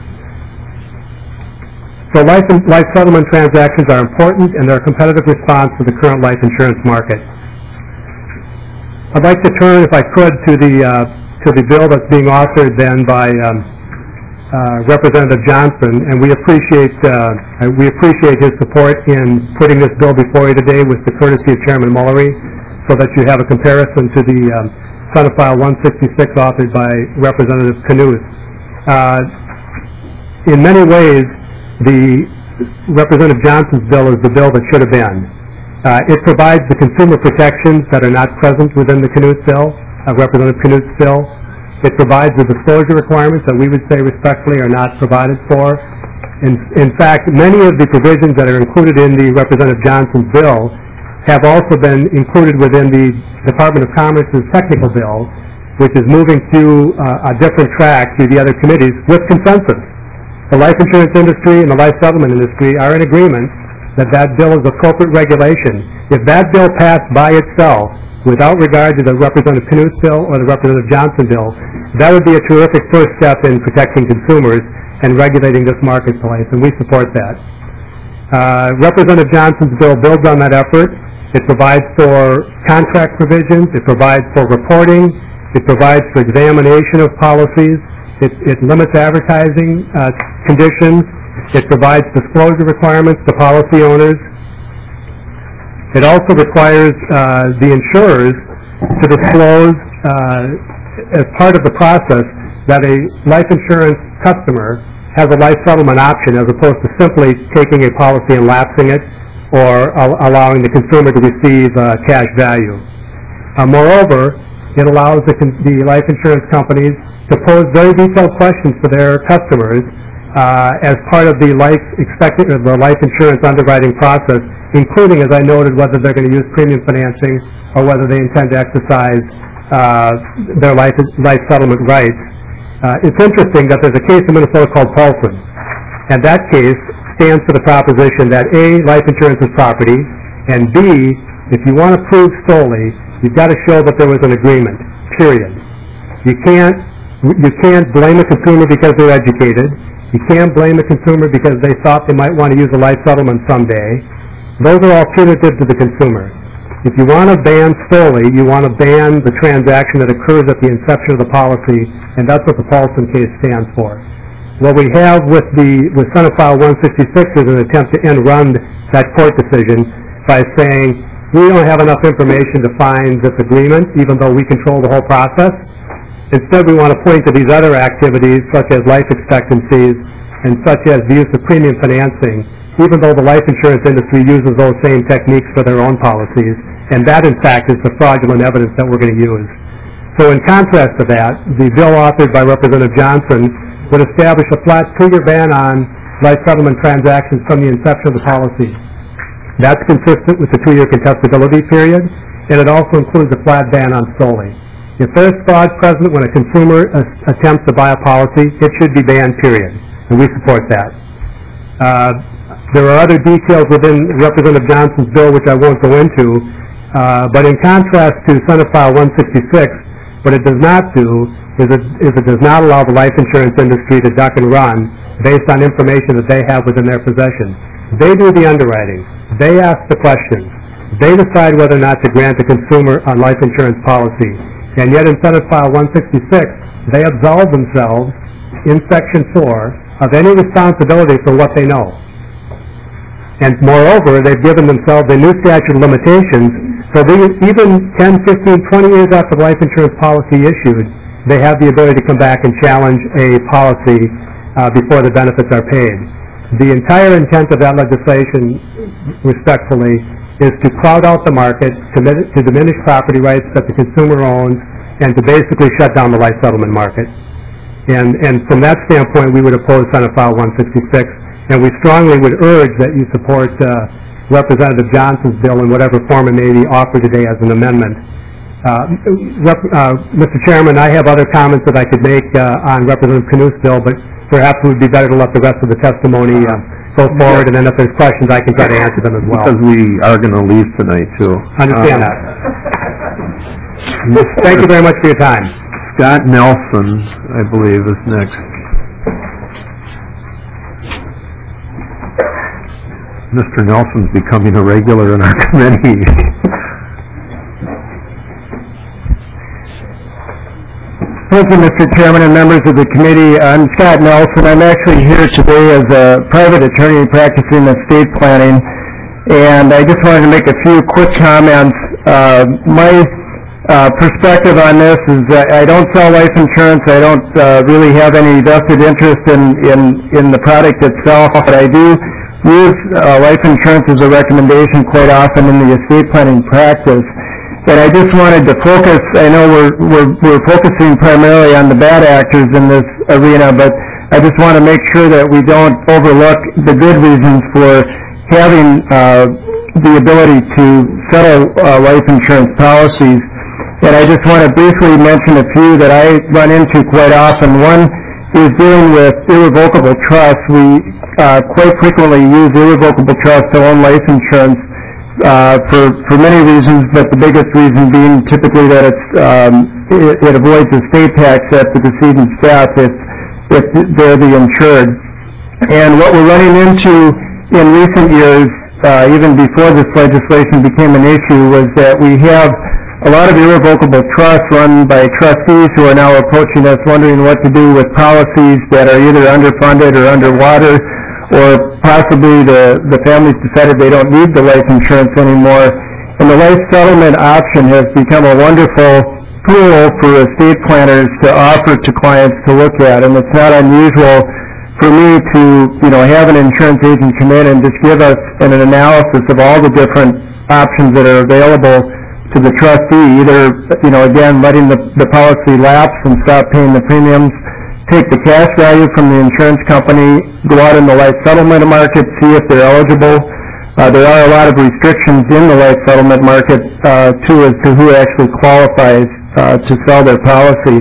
So life settlement transactions are important, and they're a competitive response to the current life insurance market. I'd like to turn, if I could, to the bill that's being authored then by Representative Johnson, and we appreciate his support in putting this bill before you today with the courtesy of Chairman Mullery, so that you have a comparison to the Senate File 166 authored by Representative Knuth. In many ways, the Representative Johnson's bill is the bill that should have been. It provides the consumer protections that are not present within the Knuth bill, Representative Knuth's bill. It provides the disclosure requirements that we would say respectfully are not provided for. In fact, many of the provisions that are included in the Representative Johnson's bill have also been included within the Department of Commerce's technical bill, which is moving through a different track through the other committees with consensus. The life insurance industry and the life settlement industry are in agreement that that bill is appropriate regulation. If that bill passed by itself, without regard to the Representative Knuth's bill or the Representative Johnson bill, that would be a terrific first step in protecting consumers and regulating this marketplace, and we support that. Representative Johnson's bill builds on that effort. It provides for contract provisions. It provides for reporting. It provides for examination of policies. It limits advertising conditions. It provides disclosure requirements to policy owners. It also requires the insurers to disclose as part of the process that a life insurance customer has a life settlement option as opposed to simply taking a policy and lapsing it or allowing the consumer to receive cash value. Moreover, it allows the life insurance companies to pose very detailed questions to their customers as part of the life insurance underwriting process, including, as I noted, whether they're going to use premium financing or whether they intend to exercise their life settlement rights. It's interesting that there's a case in Minnesota called Paulson, and that case stands for the proposition that A, life insurance is property, and B, if you want to prove solely, you've got to show that there was an agreement, period. You can't blame a consumer because they're educated. You can't blame a consumer because they thought they might want to use a life settlement someday. Those are all punitive to the consumer. If you want to ban solely, you want to ban the transaction that occurs at the inception of the policy, and that's what the Paulson case stands for. What we have with Senate File 166 is an attempt to end-run that court decision by saying, we don't have enough information to find this agreement, even though we control the whole process. Instead, we want to point to these other activities, such as life expectancies and such as the use of premium financing, even though the life insurance industry uses those same techniques for their own policies. And that, in fact, is the fraudulent evidence that we're going to use. So in contrast to that, the bill authored by Representative Johnson would establish a flat 2-year ban on life settlement transactions from the inception of the policy. That's consistent with the 2-year contestability period, and it also includes a flat ban on solely. If there's fraud present when a consumer attempts to buy a policy, it should be banned, period, and we support that. There are other details within Representative Johnson's bill which I won't go into, but in contrast to Senate File 166, what it does not do is it does not allow the life insurance industry to duck and run based on information that they have within their possession. They do the underwriting. They ask the questions. They decide whether or not to grant a consumer a life insurance policy. And yet in Senate File 166, they absolve themselves in Section 4 of any responsibility for what they know. And moreover, they've given themselves a new statute of limitations, so even 10, 15, 20 years after the life insurance policy issued, they have the ability to come back and challenge a policy before the benefits are paid. The entire intent of that legislation, respectfully, is to crowd out the market, to diminish property rights that the consumer owns, and to basically shut down the life settlement market. And from that standpoint, we would oppose Senate File 166, and we strongly would urge that you support Representative Johnson's bill in whatever form it may be offered today as an amendment. Mr. Chairman, I have other comments that I could make on Representative Knuth's bill, but perhaps it would be better to let the rest of the testimony go forward, and then if there's questions, I can try to answer them as well. Because we are going to leave tonight, too. Understand that. Thank you very much for your time. Scott Nelson, I believe, is next. Mr. Nelson's becoming a regular in our committee. Thank you, Mr. Chairman and members of the committee. I'm Scott Nelson. I'm actually here today as a private attorney practicing estate planning, and I just wanted to make a few quick comments. My perspective on this is I don't sell life insurance. I don't really have any vested interest in the product itself, but I do use life insurance as a recommendation quite often in the estate planning practice. And I just wanted to focus, I know we're focusing primarily on the bad actors in this arena, but I just want to make sure that we don't overlook the good reasons for having the ability to settle life insurance policies. And I just want to briefly mention a few that I run into quite often. One is dealing with irrevocable trust. We quite frequently use irrevocable trust to own life insurance for many reasons, but the biggest reason being typically that it avoids estate tax at the decedent's death if they're the insured. And what we're running into in recent years, even before this legislation became an issue, was that we have a lot of irrevocable trusts run by trustees who are now approaching us wondering what to do with policies that are either underfunded or underwater, or possibly the families decided they don't need the life insurance anymore. And the life settlement option has become a wonderful tool for estate planners to offer to clients to look at. And it's not unusual for me to, have an insurance agent come in and just give us an analysis of all the different options that are available to the trustee, either, again, letting the policy lapse and stop paying the premiums, take the cash value from the insurance company, go out in the life settlement market, see if they're eligible. There are a lot of restrictions in the life settlement market, too, as to who actually qualifies to sell their policy.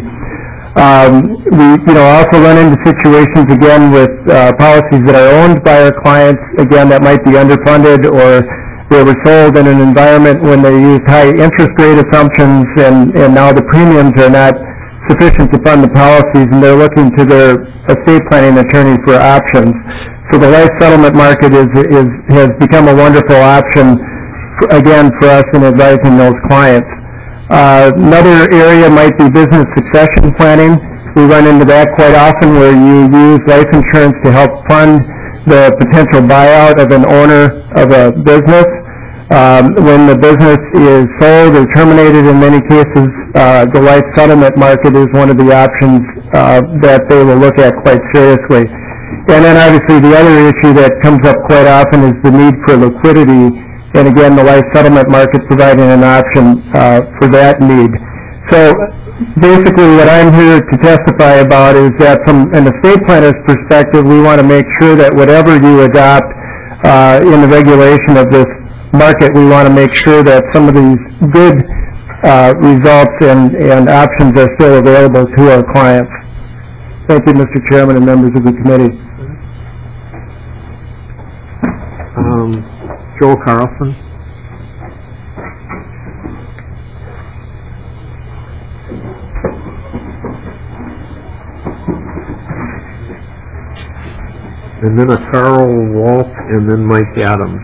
We, also run into situations, again, with policies that are owned by our clients, again, that might be underfunded, or they were sold in an environment when they used high interest rate assumptions, and now the premiums are not sufficient to fund the policies, and they're looking to their estate planning attorney for options. So the life settlement market has become a wonderful option, again, for us in advising those clients. Another area might be business succession planning. We run into that quite often, where you use life insurance to help fund the potential buyout of an owner of a business. When the business is sold or terminated, in many cases, the life settlement market is one of the options that they will look at quite seriously. And then obviously the other issue that comes up quite often is the need for liquidity, and again, the life settlement market providing an option for that need. So basically what I'm here to testify about is that from an estate planner's perspective, we want to make sure that whatever you adopt in the regulation of this market, we want to make sure that some of these good results and options are still available to our clients. Thank you, Mr. Chairman and members of the committee. Joe Carlson. And then a Carl Wolf, and then Mike Adams.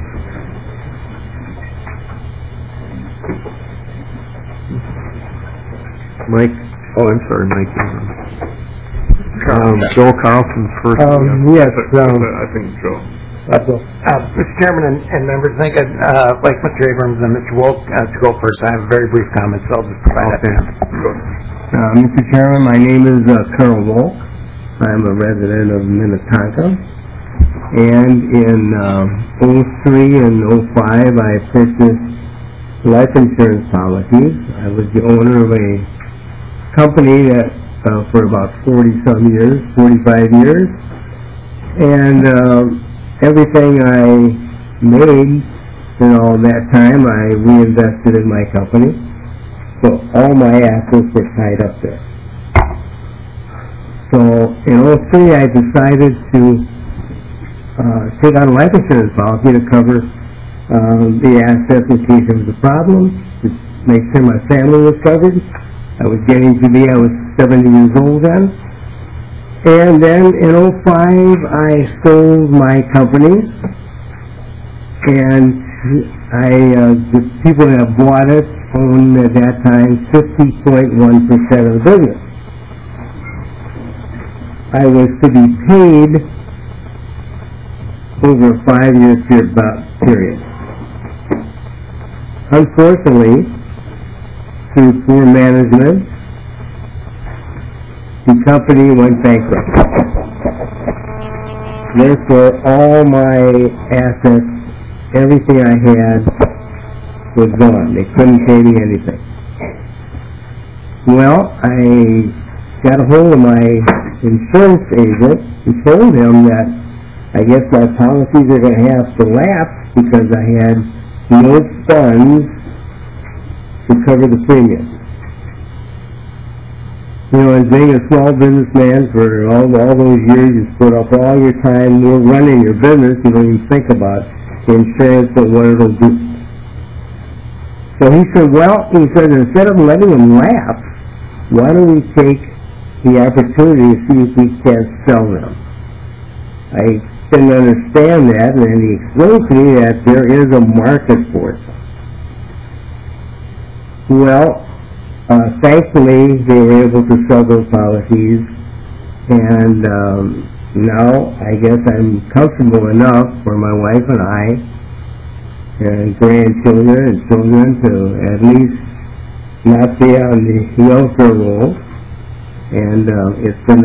Mike, I'm sorry, Mike Adams. Joe Carlson's first. Yes. I think Joe. Mr. Chairman and members, I think I'd like Mr. Abrams and Mr. Wolk to go first. I have a very brief comment, so I'll just provide that. Mr. Chairman, my name is Carl Wolk. I'm a resident of Minnetonka. And in 03 and 05, I purchased life insurance policies. I was the owner of a company that for about 45 years. And everything I made in all that time, I reinvested in my company. So all my assets were tied up there. So in 03, I decided to take out a life insurance policy to cover the assets in case there was a problem, to make sure my family was covered. I was 70 years old then. And then in 05, I sold my company, and the people that bought it owned at that time 50.1% of the business. I was to be paid over a 5-year period. Unfortunately, through poor management, the company went bankrupt. Therefore, all my assets, everything I had, was gone. They couldn't pay me anything. Well, I got a hold of my insurance agent and told him that I guess my policies are going to have to lapse because I had no funds to cover the premium. You know, as being a small businessman for all those years, you put up all your time running your business, you don't even think about insurance and what it'll do. So he said, instead of letting him laugh, why don't we take the opportunity to see if we can't sell them? I didn't understand that, and then he explained to me that there is a market for it. Well, thankfully, they were able to sell those policies, and now I guess I'm comfortable enough for my wife and I and grandchildren and children to at least not be on the welfare roll. And it's been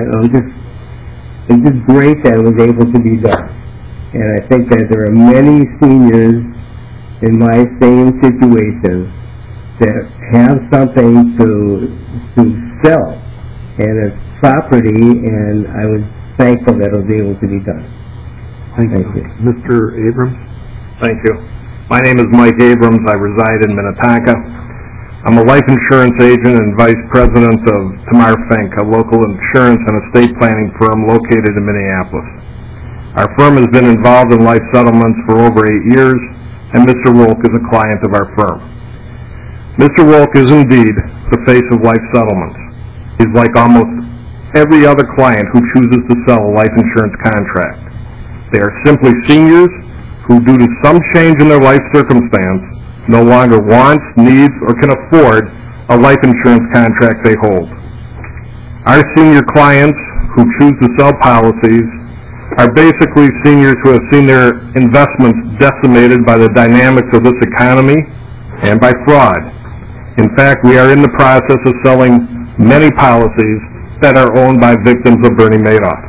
it's just great that it was able to be done. And I think that there are many seniors in my same situation that have something to sell, and it's property, and I was thankful that it was able to be done. Thank you. Mr. Abrams? Thank you. My name is Mike Abrams. I reside in Minnetonka. I'm a life insurance agent and vice president of Tamar Fink, a local insurance and estate planning firm located in Minneapolis. Our firm has been involved in life settlements for over 8 years, and Mr. Wolk is a client of our firm. Mr. Wolk is indeed the face of life settlements. He's like almost every other client who chooses to sell a life insurance contract. They are simply seniors who, due to some change in their life circumstance, no longer wants, needs, or can afford a life insurance contract they hold. Our senior clients who choose to sell policies are basically seniors who have seen their investments decimated by the dynamics of this economy and by fraud. In fact, we are in the process of selling many policies that are owned by victims of Bernie Madoff.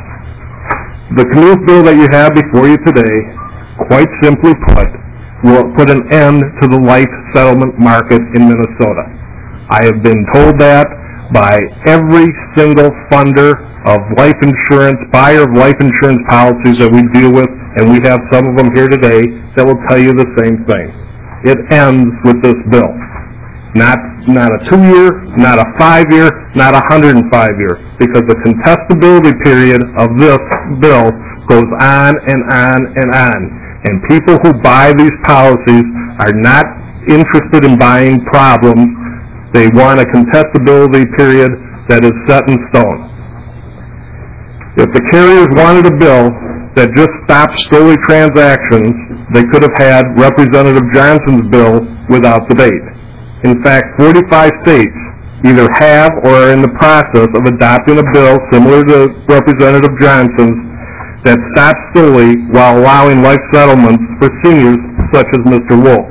The Knuth bill that you have before you today, quite simply put, will put an end to the life settlement market in Minnesota. I have been told that by every single funder of life insurance, buyer of life insurance policies that we deal with, and we have some of them here today that will tell you the same thing. It ends with this bill. Not a 2-year, not a 5-year, not a 105-year, because the contestability period of this bill goes on and on and on. And people who buy these policies are not interested in buying problems. They want a contestability period that is set in stone. If the carriers wanted a bill that just stopped stolen transactions, they could have had Representative Johnson's bill without debate. In fact, 45 states either have or are in the process of adopting a bill similar to Representative Johnson's that stops solely while allowing life settlements for seniors such as Mr. Wolk.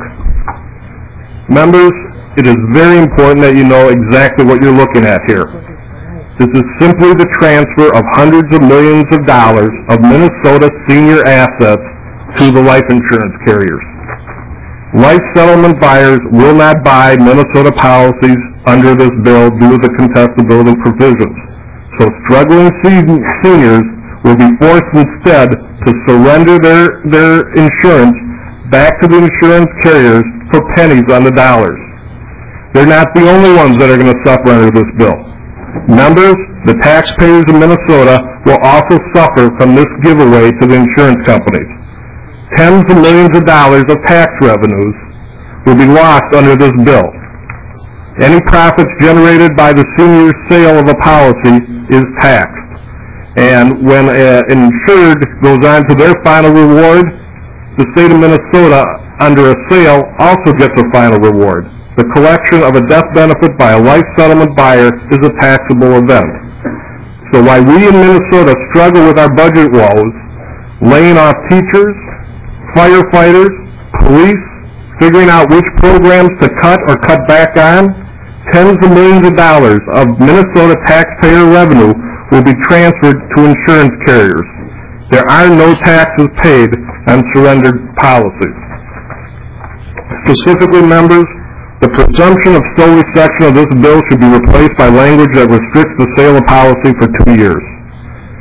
Members, it is very important that you know exactly what you're looking at here. This is simply the transfer of hundreds of millions of dollars of Minnesota senior assets to the life insurance carriers. Life settlement buyers will not buy Minnesota policies under this bill due to the contestability provisions. So struggling seniors will be forced instead to surrender their insurance back to the insurance carriers for pennies on the dollars. They're not the only ones that are going to suffer under this bill. Members, the taxpayers in Minnesota will also suffer from this giveaway to the insurance companies. Tens of millions of dollars of tax revenues will be lost under this bill. Any profits generated by the senior's sale of a policy is taxed. And when an insured goes on to their final reward, the state of Minnesota, under a sale, also gets a final reward. The collection of a death benefit by a life settlement buyer is a taxable event. So while we in Minnesota struggle with our budget woes, laying off teachers, firefighters, police, figuring out which programs to cut or cut back on, tens of millions of dollars of Minnesota taxpayer revenue will be transferred to insurance carriers. There are no taxes paid on surrendered policies. Specifically, members, the presumption of solely section of this bill should be replaced by language that restricts the sale of policy for 2 years.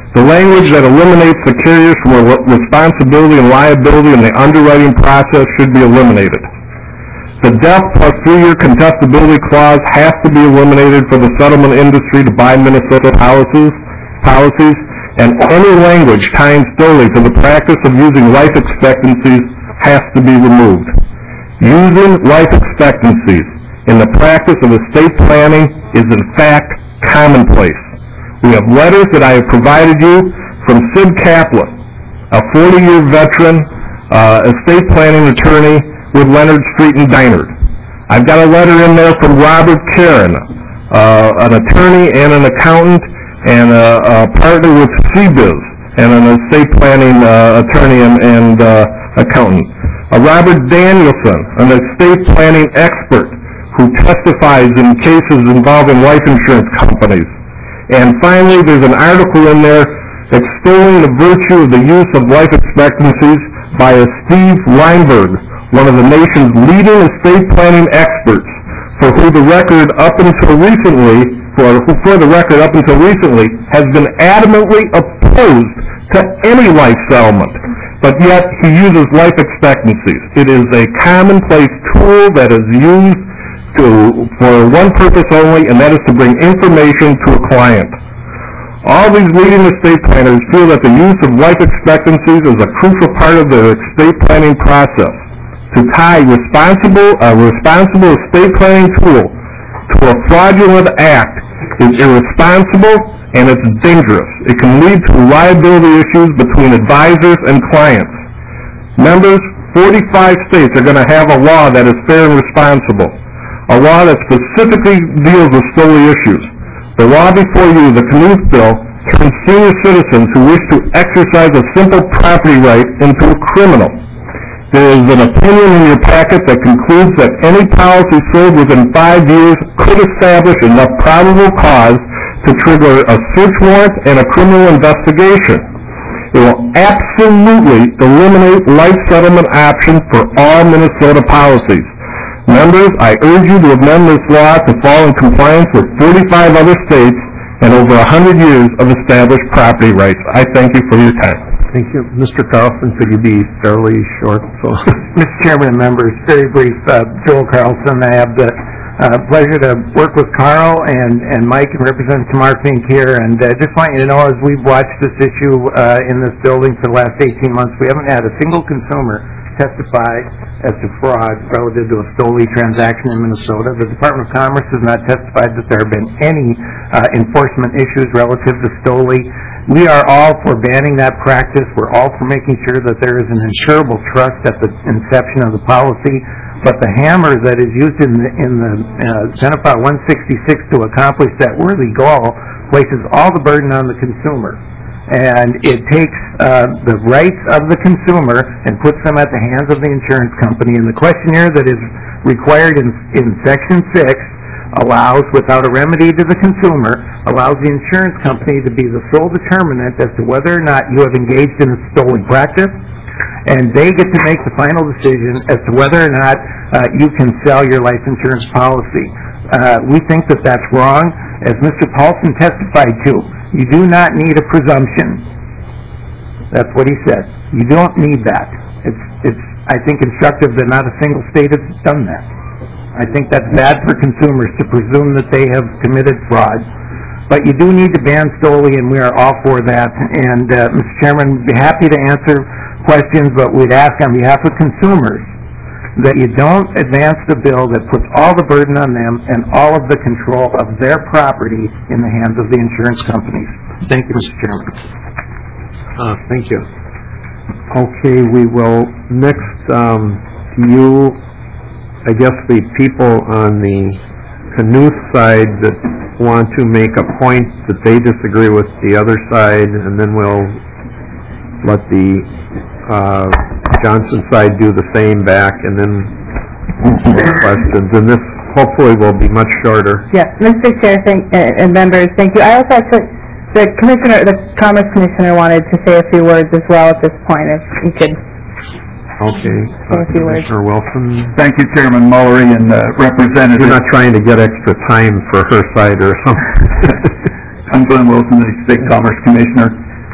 The language that eliminates the carriers from responsibility and liability in the underwriting process should be eliminated. The death plus 3-year contestability clause has to be eliminated for the settlement industry to buy Minnesota policies, and any language tying solely to the practice of using life expectancies has to be removed. Using life expectancies in the practice of estate planning is in fact commonplace. We have letters that I have provided you from Sid Kaplan, a 40-year veteran, estate planning attorney with Leonard Street and Dinard. I've got a letter in there from Robert Karen, an attorney and an accountant and a partner with CBiz and an estate planning attorney and accountant. Robert Danielson, an estate planning expert who testifies in cases involving life insurance companies. And finally, there's an article in there extolling the virtue of the use of life expectancies by a Steve Weinberg, one of the nation's leading estate planning experts, for the record up until recently has been adamantly opposed to any life settlement. But yet he uses life expectancies. It is a commonplace tool that is used for one purpose only, and that is to bring information to a client. All these leading estate planners feel that the use of life expectancies is a crucial part of the estate planning process. To tie a responsible estate planning tool to a fraudulent act is irresponsible and it's dangerous. It can lead to liability issues between advisors and clients. Members, 45 states are going to have a law that is fair and responsible, a law that specifically deals with solely issues. The law before you, the Knuth Bill, turns senior citizens who wish to exercise a simple property right into a criminal. There is an opinion in your packet that concludes that any policy sold within 5 years could establish enough probable cause to trigger a search warrant and a criminal investigation. It will absolutely eliminate life settlement options for all Minnesota policies. Members, I urge you to amend this law to fall in compliance with 45 other states and over 100 years of established property rights. I thank you for your time. Thank you. Mr. Carlson, could you be fairly short? Mr. Chairman and members, very brief. Joel Carlson. I have the pleasure to work with Carl and Mike and Representative Tamar Fink here. And just want you to know, as we've watched this issue in this building for the last 18 months, we haven't had a single consumer testify as to fraud relative to a STOLI transaction in Minnesota. The Department of Commerce has not testified that there have been any enforcement issues relative to STOLI. We are all for banning that practice. We're all for making sure that there is an insurable trust at the inception of the policy. But the hammer that is used in the Senate File 166 to accomplish that worthy goal places all the burden on the consumer. And it takes the rights of the consumer and puts them at the hands of the insurance company. And the questionnaire that is required in Section 6 allows, without a remedy to the consumer, allows the insurance company to be the sole determinant as to whether or not you have engaged in a stolen practice, and they get to make the final decision as to whether or not you can sell your life insurance policy. We think that that's wrong. As Mr. Paulson testified to, you do not need a presumption. That's what he said. You don't need that. It's I think, instructive that not a single state has done that. I think that's bad for consumers to presume that they have committed fraud. But you do need to ban STOLI, and we are all for that. And, Mr. Chairman, we'd be happy to answer questions, but we'd ask on behalf of consumers that you don't advance the bill that puts all the burden on them and all of the control of their property in the hands of the insurance companies. Thank you, Mr. Chairman. Thank you. Okay, we will next to you, I guess the people on the Knuth side that want to make a point that they disagree with the other side, and then we'll let the Johnson side do the same back, and then questions. And this hopefully will be much shorter. Yes, Mr. Chair, and members, thank you. I also actually, the Commerce Commissioner wanted to say a few words as well at this point, if he could. Okay. Commissioner Wilson. Thank you, Chairman Mullery and Representative. You're not trying to get extra time for her side or something. I'm Glenn Wilson, the State Commerce Commissioner.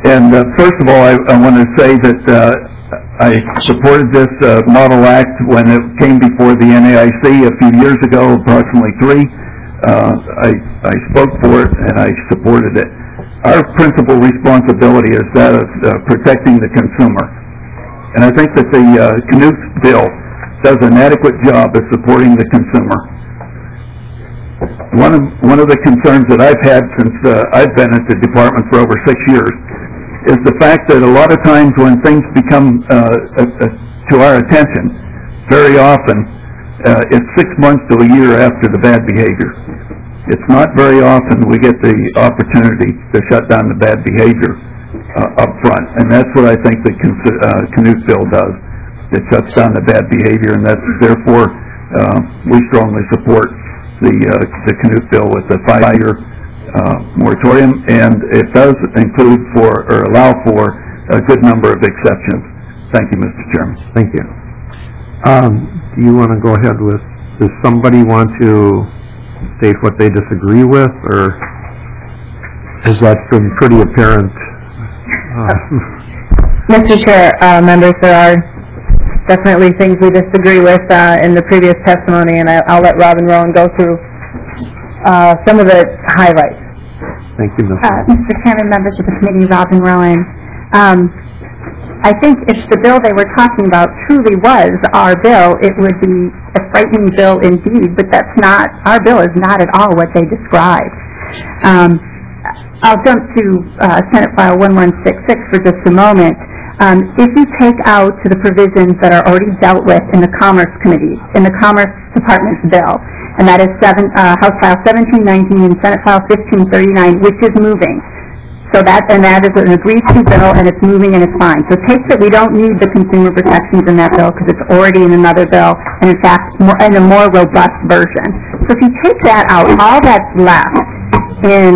And first of all, I want to say that I supported this Model Act when it came before the NAIC a few years ago, approximately 3. I spoke for it and I supported it. Our principal responsibility is that of protecting the consumer. And I think that the Knuth bill does an adequate job of supporting the consumer. One of the concerns that I've had since I've been at the department for over 6 years is the fact that a lot of times when things become to our attention, very often it's 6 months to a year after the bad behavior. It's not very often we get the opportunity to shut down the bad behavior up front, and that's what I think the Knuth bill does. It shuts down the bad behavior, and that's therefore we strongly support the Knuth bill with the 5-year moratorium, and it does include or allow for a good number of exceptions. Thank you, Mr. Chairman. Thank you. Do you want to go ahead with, does somebody want to state what they disagree with, or has that been pretty apparent? Mr. Chair, members, there are definitely things we disagree with in the previous testimony, and I'll let Robin Rowan go through some of the highlights. Thank you, Mr. Chairman, members of the committee, Robin Rowan. I think if the bill they were talking about truly was our bill, it would be a frightening bill indeed, but that's not, our bill is not at all what they described. I'll jump to Senate File 1166 for just a moment. If you take out the provisions that are already dealt with in the Commerce Committee, in the Commerce Department's bill, and that is House File 1719 and Senate File 1539, which is moving. So that is an agreed-to bill, and it's moving and it's fine. So take that we don't need the consumer protections in that bill because it's already in another bill, and in fact, in a more robust version. So if you take that out, all that's left in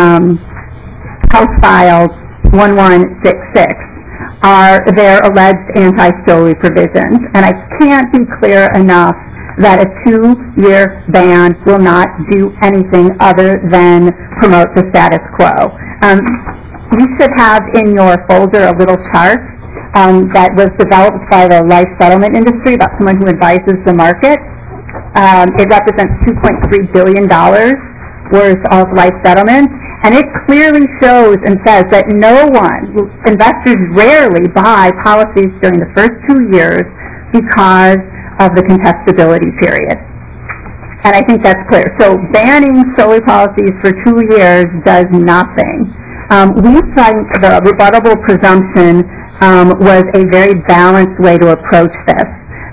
House File 1166 are their alleged anti-stowaway provisions, and I can't be clear enough that a 2-year ban will not do anything other than promote the status quo. You should have in your folder a little chart that was developed by the life settlement industry about someone who advises the market. It represents $2.3 billion worth of life settlements, and it clearly shows and says that investors rarely buy policies during the first 2 years because of the contestability period. And I think that's clear. So banning solely policies for 2 years does nothing. We think the rebuttable presumption was a very balanced way to approach this.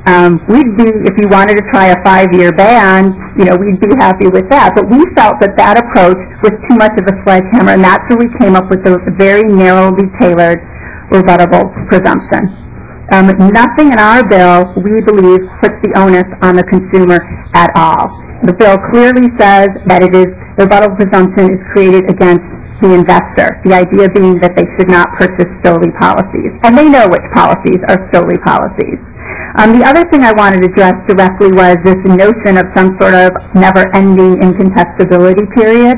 If you wanted to try a 5-year ban, we'd be happy with that. But we felt that approach was too much of a sledgehammer, and that's where we came up with the very narrowly tailored rebuttable presumption. Nothing in our bill, we believe, puts the onus on the consumer at all. The bill clearly says that the rebuttable presumption is created against the investor, the idea being that they should not purchase solely policies. And they know which policies are solely policies. The other thing I wanted to address directly was this notion of some sort of never-ending incontestability period.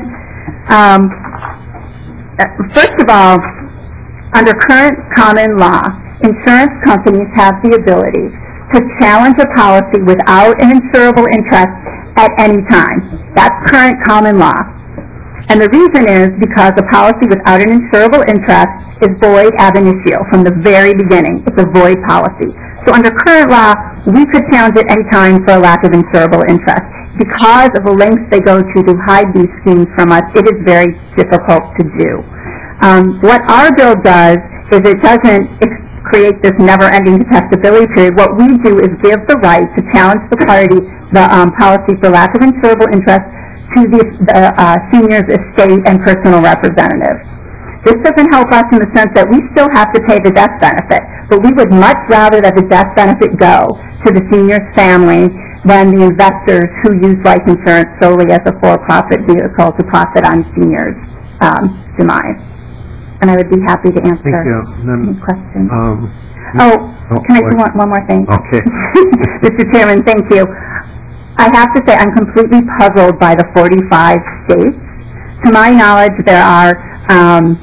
First of all, under current common law, insurance companies have the ability to challenge a policy without an insurable interest at any time. That's current common law. And the reason is because a policy without an insurable interest is void ab initio from the very beginning. It's a void policy. So under current law, we could challenge it any time for a lack of insurable interest. Because of the lengths they go to hide these schemes from us, it is very difficult to do. What our bill does is it doesn't create this never-ending contestability period. What we do is give the right to challenge the policy for lack of insurable interest to the senior's estate and personal representative. This doesn't help us in the sense that we still have to pay the death benefit, but we would much rather that the death benefit go to the senior's family than the investors who use life insurance solely as a for-profit vehicle to profit on seniors' demise. And I would be happy to answer any questions. Can I do one more thing? Okay. Mr. Chairman, thank you. I have to say I'm completely puzzled by the 45 states. To my knowledge, there are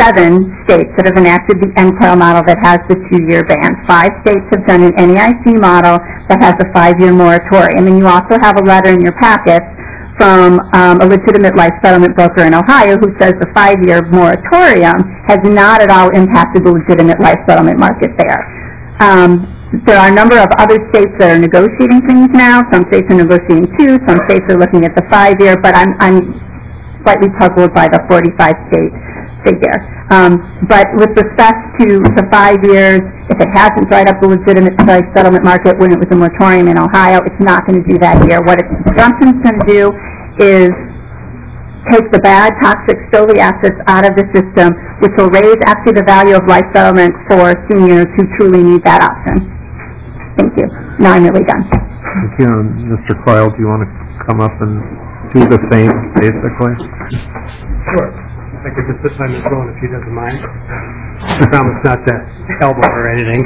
7 states that have enacted the NCOIL model that has the 2-year ban. 5 states have done an NAIC model that has a 5-year moratorium. And you also have a letter in your packet from a legitimate life settlement broker in Ohio who says the 5-year moratorium has not at all impacted the legitimate life settlement market there. There are a number of other states that are negotiating things now. Some states are negotiating 2, some states are looking at the 5-year, but I'm slightly puzzled by the 45-state figure. But with respect to the 5 years, if it hasn't dried up the legitimate life settlement market when it was a moratorium in Ohio, it's not going to do that here. What its presumption is going to do is take the bad, toxic, stolen assets out of the system, which will raise actually the value of life settlement for seniors who truly need that option. Thank you. Now I'm really done. Thank you. Mr. Coyle, do you want to come up and do the same, basically? Sure. I could just put time Ms. Rowan if she doesn't mind. I promise not to elbow her or anything.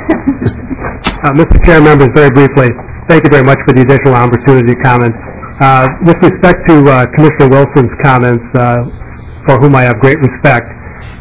Mr. Chair, members, very briefly, thank you very much for the additional opportunity to comment. With respect to Commissioner Wilson's comments, for whom I have great respect,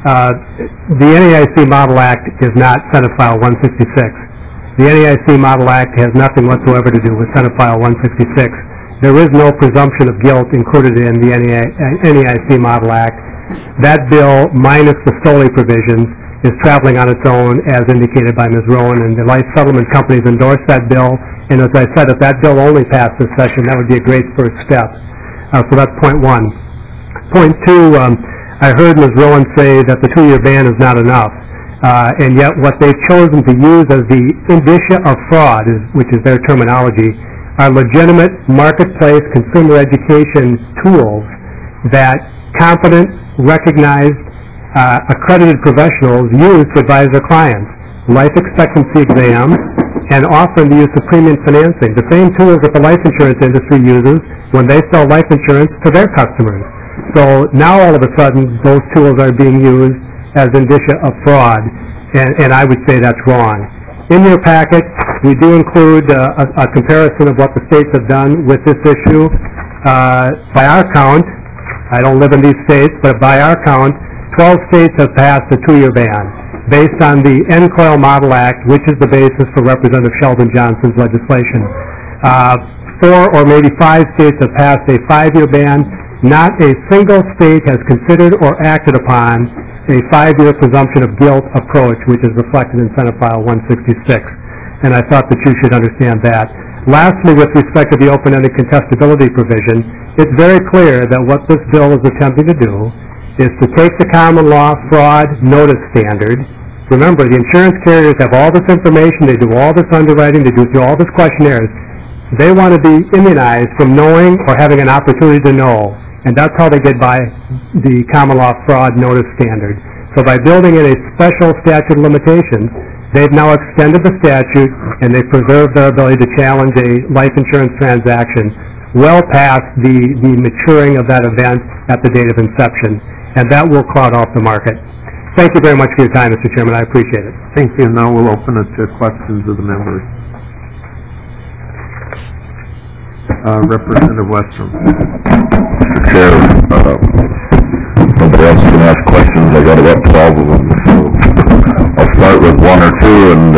the NAIC Model Act is not Senate File 166. The NAIC Model Act has nothing whatsoever to do with Senate File 166. There is no presumption of guilt included in the NAIC Model Act. That bill, minus the Stoley provisions, is traveling on its own, as indicated by Ms. Rowan, and the life settlement companies endorsed that bill. And as I said, if that bill only passed this session, that would be a great first step. So that's point 1. Point 2, I heard Ms. Rowan say that the 2-year ban is not enough. And yet what they've chosen to use as the indicia of fraud, which is their terminology, are legitimate marketplace consumer education tools that competent, recognized, accredited professionals use to advise their clients. Life expectancy exams and offering the use of premium financing, the same tools that the life insurance industry uses when they sell life insurance to their customers. So now all of a sudden those tools are being used as indicia of fraud, and I would say that's wrong. In your packet, we do include a comparison of what the states have done with this issue. By our count, I don't live in these states, but by our count, 12 states have passed a 2-year ban based on the NCOIL Model Act, which is the basis for Representative Sheldon Johnson's legislation. 4 or maybe 5 states have passed a 5-year ban. Not a single state has considered or acted upon a 5-year presumption of guilt approach, which is reflected in Senate File 166. And I thought that you should understand that. Lastly, with respect to the open-ended contestability provision, it's very clear that what this bill is attempting to do is to take the common law fraud notice standard. Remember, the insurance carriers have all this information, they do all this underwriting, they do all this questionnaires. They want to be immunized from knowing or having an opportunity to know. And that's how they get by the common law fraud notice standard. So by building in a special statute of limitations, they've now extended the statute and they've preserved their ability to challenge a life insurance transaction well past the maturing of that event at the date of inception. And that will crowd off the market. Thank you very much for your time, Mr. Chairman. I appreciate it. Thank you. Now we'll open it to questions of the members. Representative Westrom. Mr. Chair, nobody else can ask questions. I got about 12 of them, so I'll start with 1 or 2. And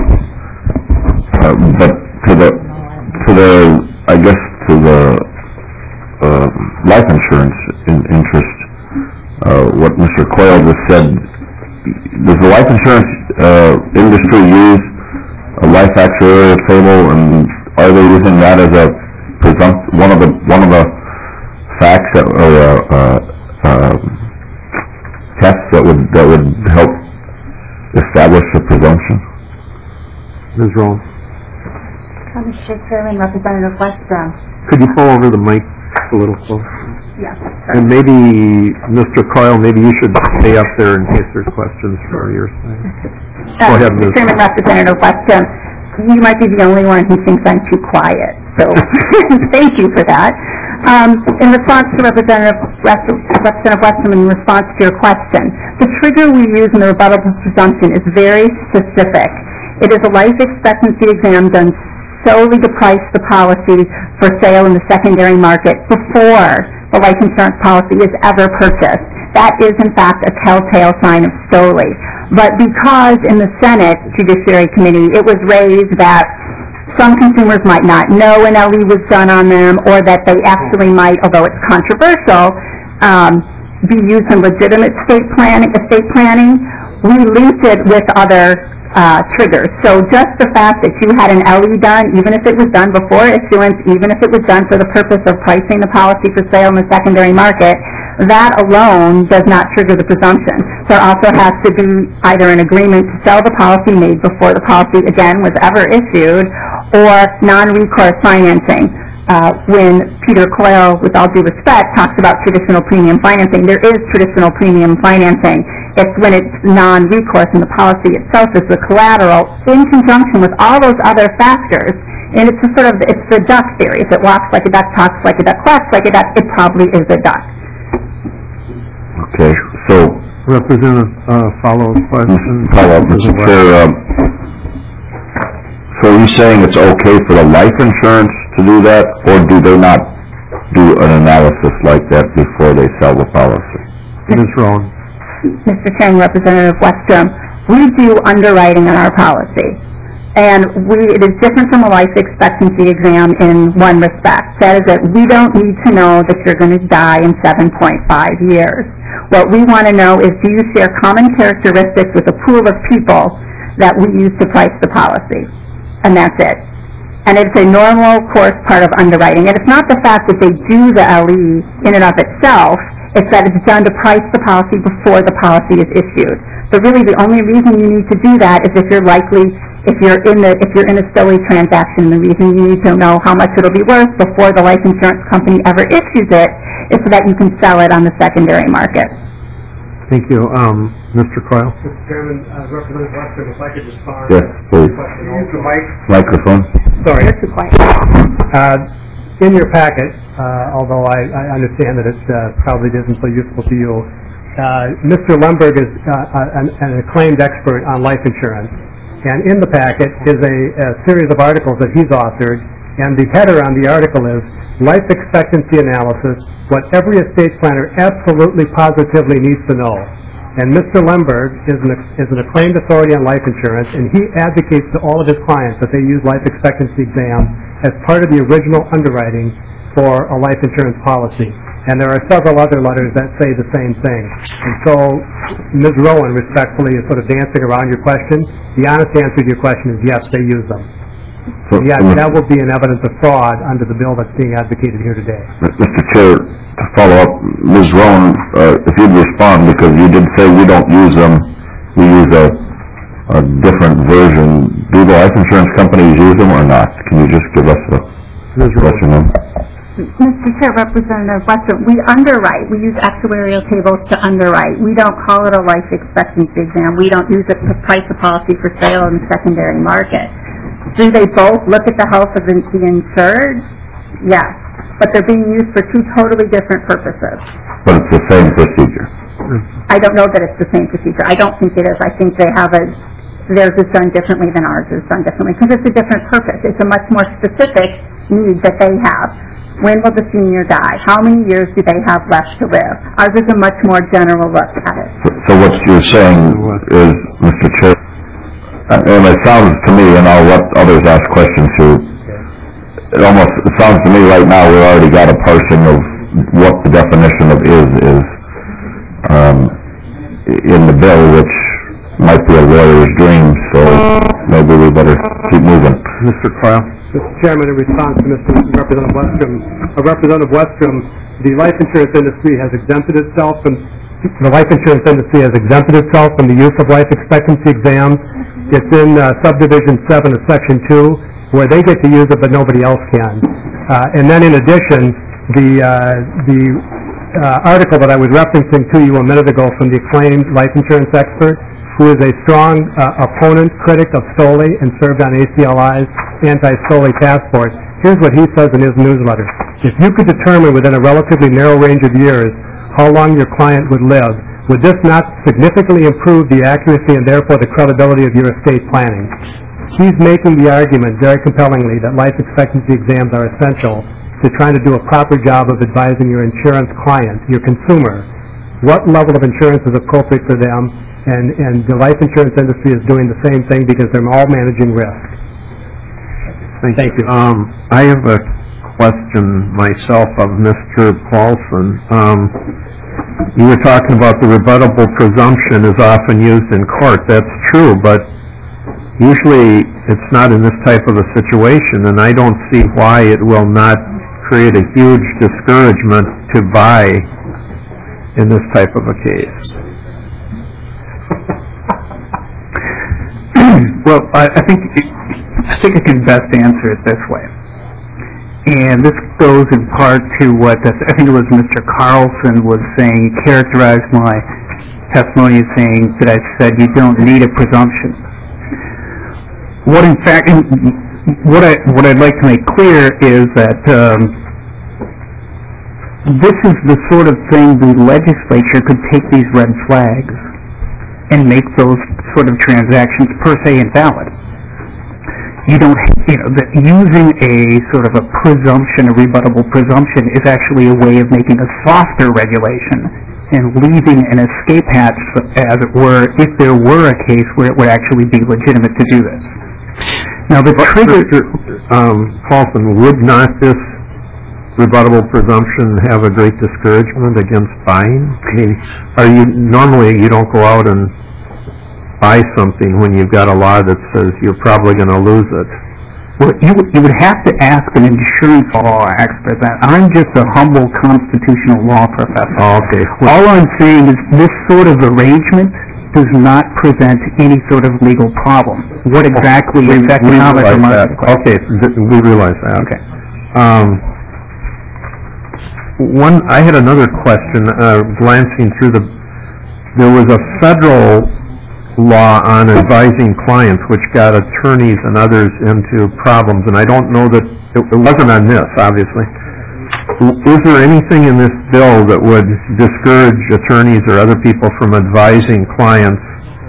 but to the life insurance interest, what Mr. Coyle just said. Does the life insurance industry use a life actuarial table, and are they using that as a one of the facts or tests that would help establish a presumption? Ms. Rowan. Mr. Chairman, Representative Westrom. Could you pull over the mic a little closer? Yes. And maybe, Mr. Coyle, maybe you should stay up there in case there's questions for your side. Go ahead, Ms. Mr. Chairman, Representative Westrom. You might be the only one who thinks I'm too quiet, so thank you for that. In response to Representative Westrom, in response to your question, the trigger we use in the rebuttal presumption is very specific. It is a life expectancy exam done solely to price the policy for sale in the secondary market before the life insurance policy is ever purchased. that is in fact a telltale sign of STOLI. But because in the Senate Judiciary Committee it was raised that some consumers might not know an LE was done on them, or that they actually might, although it's controversial, be used in legitimate estate planning, we linked it with other triggers. So just the fact that you had an LE done, even if it was done before issuance, even if it was done for the purpose of pricing the policy for sale in the secondary market, that alone does not trigger the presumption. There also has to be either an agreement to sell the policy made before the policy, again, was ever issued, or non-recourse financing. When Peter Coyle, with all due respect, talks about traditional premium financing, there is traditional premium financing. It's when it's non-recourse and the policy itself is the collateral in conjunction with all those other factors. And it's it's the duck theory. If it walks like a duck, talks like a duck, quacks like a duck, it probably is a duck. Okay, so... Representative, follow-up question. Follow-up, Mr. Chair. So are you saying it's okay for the life insurance to do that, or do they not do an analysis like that before they sell the policy? Ms. Rowan. Mr. Chairman, Representative Westrom, we do underwriting on our policy. And it is different from a life expectancy exam in one respect. That is that we don't need to know that you're going to die in 7.5 years. What we want to know is, do you share common characteristics with a pool of people that we use to price the policy? And that's it. And it's a normal course part of underwriting. And it's not the fact that they do the LE in and of itself, it's that it's done to price the policy before the policy is issued. So really the only reason you need to do that is if you're in a STOLI transaction, the reason you need to know how much it'll be worth before the life insurance company ever issues it is so that you can sell it on the secondary market. Thank you. Mr. Coyle? Mr. Chairman, Representative Western, if I could respond. Yes, please. Use the mic. Microphone. Sorry. That's too quiet. In your packet, although I understand that it probably isn't so useful to you, Mr. Lemberg is an acclaimed expert on life insurance. And in the packet is a series of articles that he's authored, and the header on the article is Life Expectancy Analysis, What Every Estate Planner Absolutely Positively Needs to Know. And Mr. Lemberg is an acclaimed authority on life insurance, and he advocates to all of his clients that they use life expectancy exams as part of the original underwriting for a life insurance policy. And there are several other letters that say the same thing. And so Ms. Rowan respectfully is sort of dancing around your question. The honest answer to your question is yes, they use them. So yes, that will be an evidence of fraud under the bill that's being advocated here today. Mr. Chair, to follow up, Ms. Rowan, if you'd respond, because you did say we don't use them, we use a different version. Do the life insurance companies use them or not? Can you just give us a question on? Mr. Chair, Representative Western, we underwrite. We use actuarial tables to underwrite. We don't call it a life expectancy exam. We don't use it to price a policy for sale in the secondary market. Do they both look at the health of the insured? Yes. But they're being used for two totally different purposes. But it's the same procedure. I don't know that it's the same procedure. I don't think it is. I think they have theirs is done differently than ours is done differently because it's a different purpose. It's a much more specific need that they have. When will the senior die? How many years do they have left to live? Ours is a much more general look at it. So what you're saying is, Mr. Chair, and it sounds to me, and I'll let others ask questions too, it sounds to me right now we already got a parsing of what the definition of is in the bill, which might be a lawyer's dream, so maybe we better keep moving. Mr. Coyle? Mr. Chairman, in response to Representative Westrom, the life insurance industry has exempted itself from the use of life expectancy exams. It's in subdivision 7 of section 2, where they get to use it but nobody else can. And then in addition, the article that I was referencing to you a minute ago from the acclaimed life insurance expert, who is a strong opponent, critic of STOLI and served on ACLI's anti-STOLI task force. Here's what he says in his newsletter. If you could determine within a relatively narrow range of years how long your client would live, would this not significantly improve the accuracy and therefore the credibility of your estate planning? He's making the argument very compellingly that life expectancy exams are essential to trying to do a proper job of advising your insurance client, your consumer, what level of insurance is appropriate for them, and the life insurance industry is doing the same thing because they're all managing risk. Thank you. I have a question myself of Mr. Paulson. You were talking about the rebuttable presumption is often used in court. That's true, but usually it's not in this type of a situation, and I don't see why it will not create a huge discouragement to buy in this type of a case. Well, I think I can best answer it this way. And this goes in part to what I think it was Mr. Carlson was saying. He characterized my testimony as saying that I said you don't need a presumption. What in fact, what I'd like to make clear is that this is the sort of thing the legislature could take these red flags and make those sort of transactions per se invalid. You don't, that using a sort of a presumption, a rebuttable presumption, is actually a way of making a softer regulation and leaving an escape hatch, as it were, if there were a case where it would actually be legitimate to do this. Now, the trigger... Paulson, would not this rebuttable presumption have a great discouragement against buying? I mean, normally you don't go out and buy something when you've got a law that says you're probably going to lose it. Well, you would have to ask an insurance law expert that. I'm just a humble constitutional law professor. Oh, okay. All I'm saying is this sort of arrangement does not present any sort of legal problem. What exactly is economic or market? Okay, we realize that. Okay. I had another question, glancing through there was a federal law on advising clients which got attorneys and others into problems, and I don't know that, it wasn't on this, obviously. Is there anything in this bill that would discourage attorneys or other people from advising clients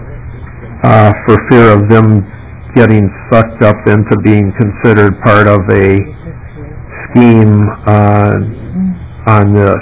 for fear of them getting sucked up into being considered part of a scheme on this?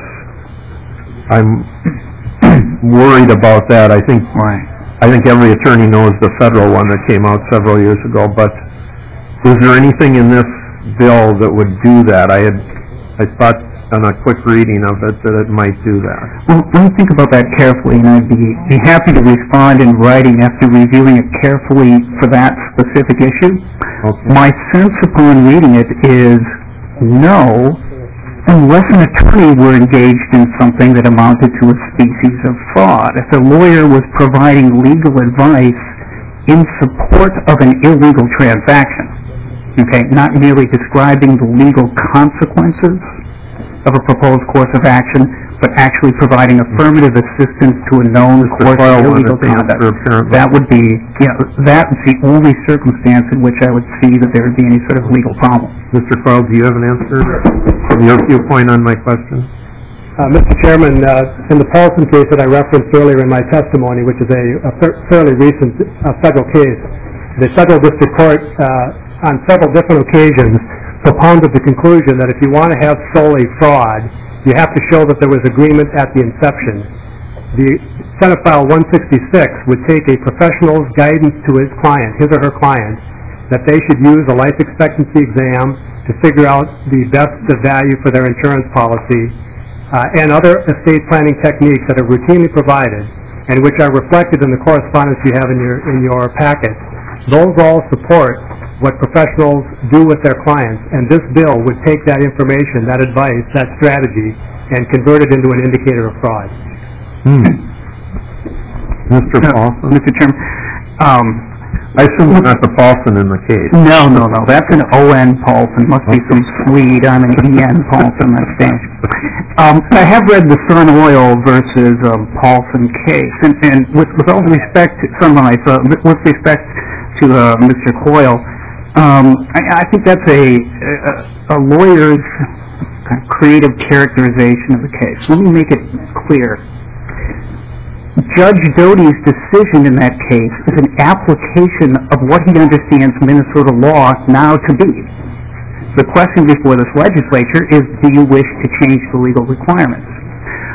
I'm worried about that. I think every attorney knows the federal one that came out several years ago, but is there anything in this bill that would do that? I thought on a quick reading of it that it might do that. Well, let me think about that carefully, and I'd be happy to respond in writing after reviewing it carefully for that specific issue. Okay. My sense upon reading it is no, unless an attorney were engaged in something that amounted to a species of fraud. If a lawyer was providing legal advice in support of an illegal transaction, okay, not merely describing the legal consequences of a proposed course of action, but actually providing affirmative assistance to a known course of illegal conduct. That would be, that's the only circumstance in which I would see that there would be any sort of legal problem. Mr. Quarles, do you have an answer from your viewpoint on my question? Mr. Chairman, in the Paulson case that I referenced earlier in my testimony, which is a fairly recent federal case, the federal district court on several different occasions propounded the conclusion that if you want to have solely fraud, you have to show that there was agreement at the inception. The Senate File 166 would take a professional's guidance to his client, his or her client, that they should use a life expectancy exam to figure out the best value for their insurance policy, and other estate planning techniques that are routinely provided and which are reflected in the correspondence you have in your packet. Those all support what professionals do with their clients, and this bill would take that information, that advice, that strategy, and convert it into an indicator of fraud. Mr. Paulson? Mr. Chairman, I assume it's not the Paulson in the case. No. That's an O.N. Paulson. Must be some Swede. I'm an E.N. Paulson. That's dangerous. I have read the Sun Oil versus Paulson case, and with all respect to with respect to Mr. Coyle, I think that's a lawyer's kind of creative characterization of the case. Let me make it clear. Judge Doty's decision in that case is an application of what he understands Minnesota law now to be. The question before this legislature is, do you wish to change the legal requirements?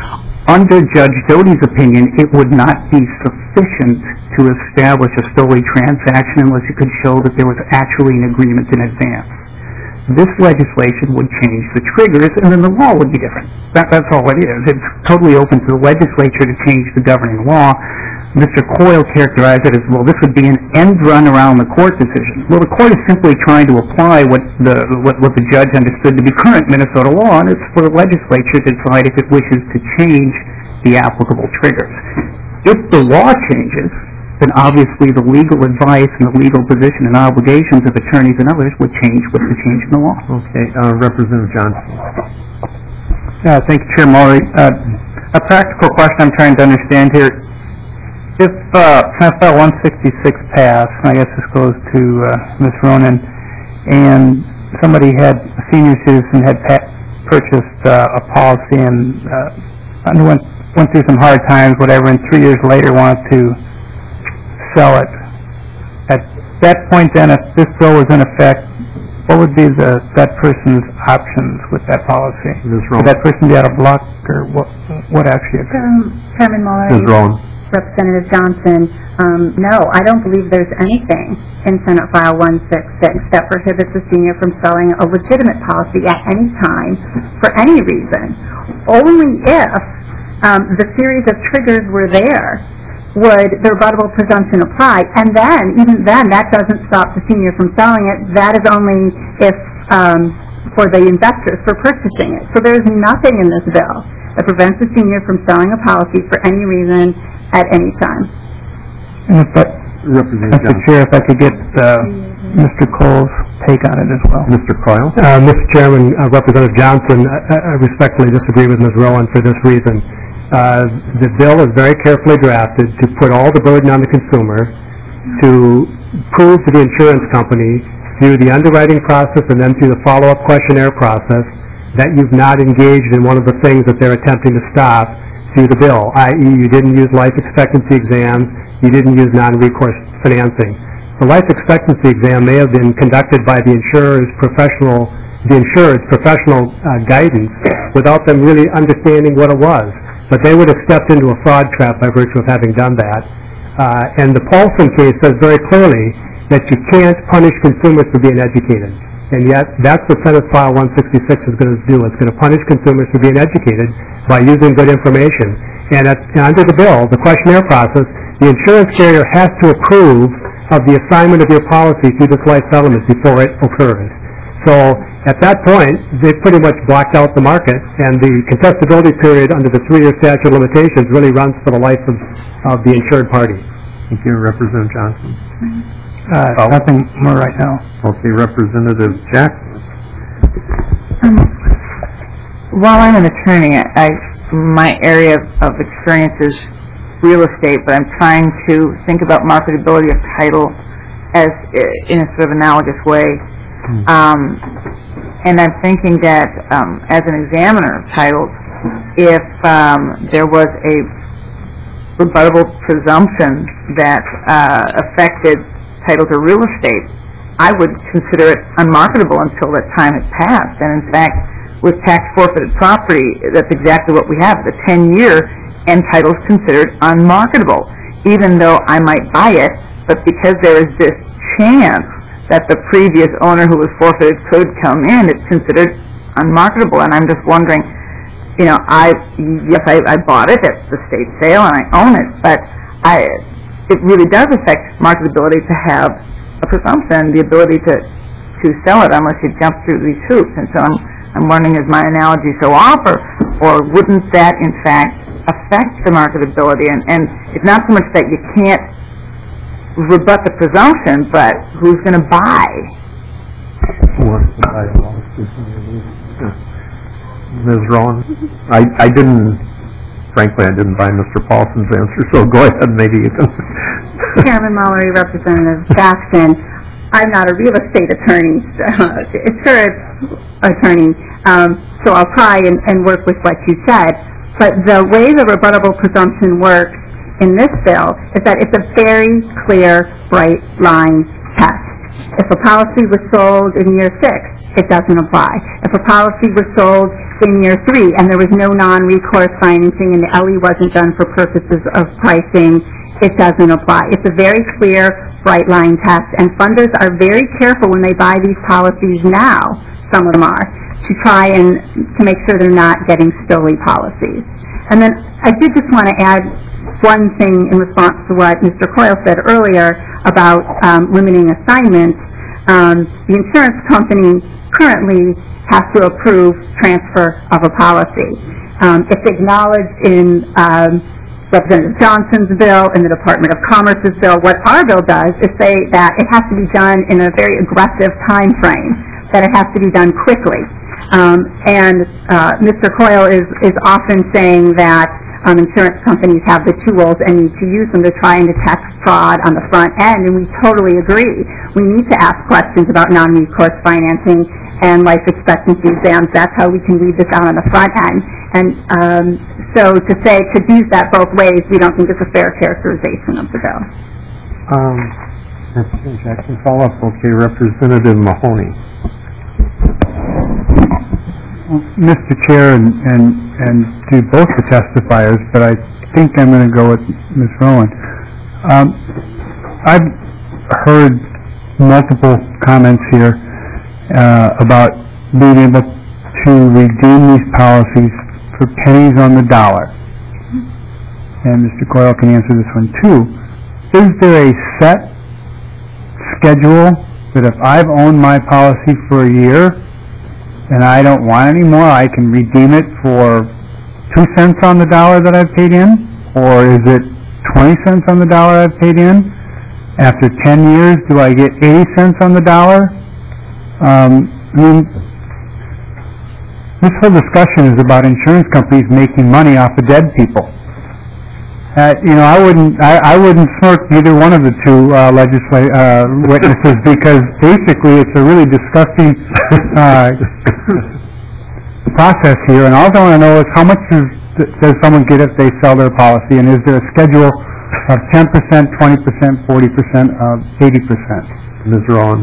under Judge Doty's opinion, it would not be sufficient to establish a Stowaway transaction unless you could show that there was actually an agreement in advance. This legislation would change the triggers, and then the law would be different. That's all it is. It's totally open to the legislature to change the governing law. Mr. Coyle characterized it as, well, this would be an end run around the court decision. Well, the court is simply trying to apply what the judge understood to be current Minnesota law, and it's for the legislature to decide if it wishes to change the applicable triggers. If the law changes, then obviously the legal advice and the legal position and obligations of attorneys and others would change with the change in the law. Okay, Representative Johnson. Thank you, Chair Mullery. A practical question I'm trying to understand here. If Senate File 166 passed, I guess this goes to Ms. Ronan, and somebody a senior citizen had purchased a policy and went through some hard times, whatever, and 3 years later wanted to sell it. At that point then, if this bill was in effect, what would be that person's options with that policy? Would that person be out of luck, or what actually occurred? Chairman Muller, Ms. Rowan. Representative Johnson, no, I don't believe there's anything in Senate File 166 that prohibits a senior from selling a legitimate policy at any time for any reason. Only if the series of triggers were there would the rebuttable presumption apply, and then, even then, that doesn't stop the senior from selling it. That is only if for the investors for purchasing it. So there's nothing in this bill that prevents a senior from selling a policy for any reason at any time. Mr. Chair, if I could get Mr. Cole's take on it as well. Mr. Coyle. Mr. Chairman, Representative Johnson, I respectfully disagree with Ms. Rowan for this reason. The bill is very carefully drafted to put all the burden on the consumer to prove to the insurance company through the underwriting process and then through the follow-up questionnaire process that you've not engaged in one of the things that they're attempting to stop through the bill, i.e. you didn't use life expectancy exams, you didn't use non-recourse financing. The life expectancy exam may have been conducted by the insurer's professional guidance without them really understanding what it was. But they would have stepped into a fraud trap by virtue of having done that. And the Paulson case says very clearly that you can't punish consumers for being educated. And yet, that's what Senate File 166 is going to do. It's going to punish consumers for being educated by using good information. And under the bill, the questionnaire process, the insurance carrier has to approve of the assignment of your policy through this life settlement before it occurs. So, at that point, they pretty much blocked out the market, and the contestability period under the 3-year statute of limitations really runs for the life of the insured party. Thank you, Representative Johnson. Nothing more right now. Okay, Representative Jackson. While I'm an attorney, my area of experience is real estate, but I'm trying to think about marketability of title as in a sort of analogous way. And I'm thinking that as an examiner of titles, if there was a rebuttable presumption that affected title to real estate, I would consider it unmarketable until that time had passed. And in fact, with tax forfeited property, that's exactly what we have. The 10-year and title is considered unmarketable, even though I might buy it, but because there is this chance that the previous owner who was forfeited could come in, it's considered unmarketable. And I'm just wondering, I bought it, it's the state sale, and I own it, but it really does affect marketability to have a presumption, the ability to sell it unless you jump through these hoops. And so I'm wondering, is my analogy so off, or wouldn't that in fact affect the marketability? And it's not so much that you can't rebut the presumption, but who's going to buy? Who wants to buy a lawsuit? Ms. Rowan? Frankly, I didn't buy Mr. Paulson's answer, so go ahead, maybe you can. Chairman Mallory, Representative Jackson, I'm not a real estate attorney, insurance attorney, so I'll try and work with what you said. But the way the rebuttable presumption works in this bill is that it's a very clear, bright line test. If a policy was sold in year 6, it doesn't apply. If a policy was sold in year 3 and there was no non-recourse financing and the LE wasn't done for purposes of pricing, it doesn't apply. It's a very clear, bright line test, and funders are very careful when they buy these policies now, some of them are, to try and to make sure they're not getting silly policies. And then I did just want to add one thing in response to what Mr. Coyle said earlier about limiting assignments. The insurance company currently has to approve transfer of a policy. It's acknowledged in Representative Johnson's bill and the Department of Commerce's bill. What our bill does is say that it has to be done in a very aggressive time frame, that it has to be done quickly. Mr. Coyle is often saying that insurance companies have the tools and need to use them to try and detect fraud on the front end, and we totally agree. We need to ask questions about non-recourse financing and life expectancy exams. That's how we can read this out on the front end. And so to use that both ways, we don't think it's a fair characterization of the bill. Jackson, follow up. Okay, Representative Mahoney. Mr. Chair, and to both the testifiers, but I think I'm going to go with Ms. Rowan. I've heard multiple comments here about being able to redeem these policies for pennies on the dollar. And Mr. Coyle can answer this one too. Is there a set schedule that if I've owned my policy for a year and I don't want any more, I can redeem it for 2 cents on the dollar that I've paid in? Or is it 20 cents on the dollar I've paid in? After 10 years, do I get 80 cents on the dollar? This whole discussion is about insurance companies making money off of dead people. I wouldn't smirk either one of the two witnesses, because basically it's a really disgusting process here. And all I want to know is how much does someone get if they sell their policy, and is there a schedule of 10%, 20%, 40%, 80%? Ms. Rowan.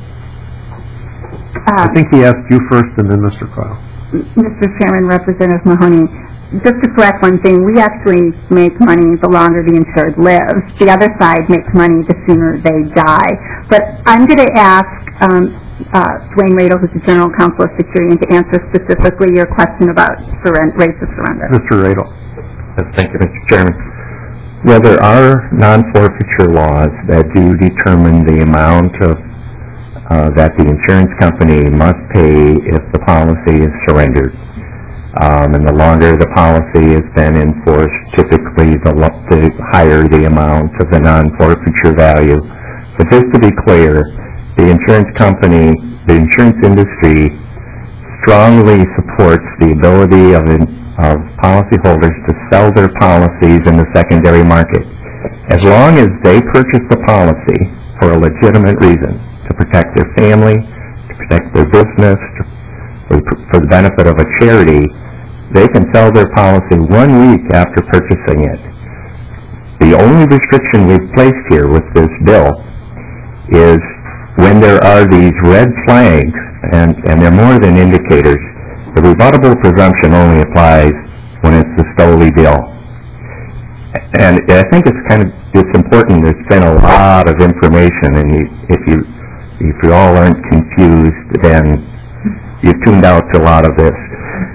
I think he asked you first and then Mr. Coyle. Mr. Chairman, Representative Mahoney, just to correct one thing, we actually make money the longer the insured lives. The other side makes money the sooner they die. But I'm going to ask Dwayne Radel, who's the General Counsel of Securian, to answer specifically your question about rates of surrender. Mr. Radel. Thank you, Mr. Chairman. Well, there are non-forfeiture laws that do determine the amount of that the insurance company must pay if the policy is surrendered. And the longer the policy has been enforced, typically the higher the amount of the non-forfeiture value. But just to be clear, the insurance company, the insurance industry, strongly supports the ability of policyholders to sell their policies in the secondary market, as long as they purchase the policy for a legitimate reason, to protect their family, to protect their business, for the benefit of a charity. They can sell their policy 1 week after purchasing it. The only restriction we've placed here with this bill is when there are these red flags, and they're more than indicators. The rebuttable presumption only applies when it's the Stoley bill. And I think it's important. There's been a lot of information, and if you all aren't confused, then you've tuned out to a lot of this.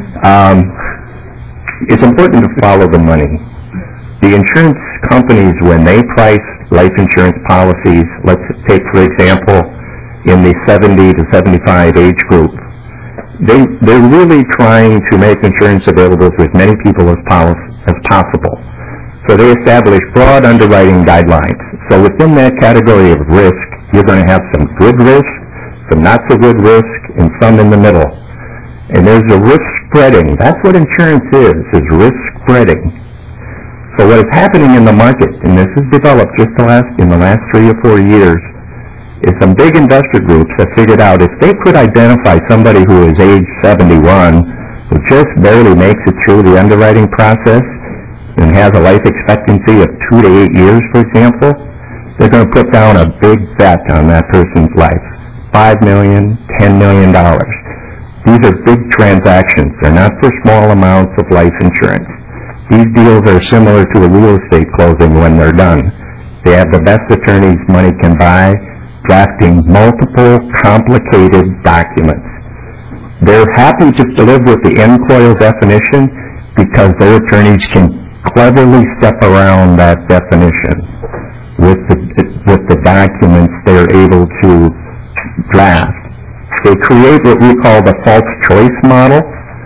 It's important to follow the money. The insurance companies, when they price life insurance policies, let's take, for example, in the 70 to 75 age group, they're really trying to make insurance available to as many people as possible. So they establish broad underwriting guidelines. So within that category of risk, you're going to have some good risk, some not so good risk, and some in the middle. And there's a risk spreading. That's what insurance is risk spreading. So what is happening in the market, and this has developed just in the last 3 or 4 years, is some big investor groups have figured out if they could identify somebody who is age 71, who just barely makes it through the underwriting process and has a life expectancy of 2 to 8 years, for example, they're going to put down a big bet on that person's life. $5 million, $10 million. These are big transactions. They're not for small amounts of life insurance. These deals are similar to a real estate closing when they're done. They have the best attorneys money can buy, drafting multiple complicated documents. They're happy just to live with the end-coil definition because their attorneys can cleverly step around that definition with the documents they're able to draft. They create what we call the false choice model,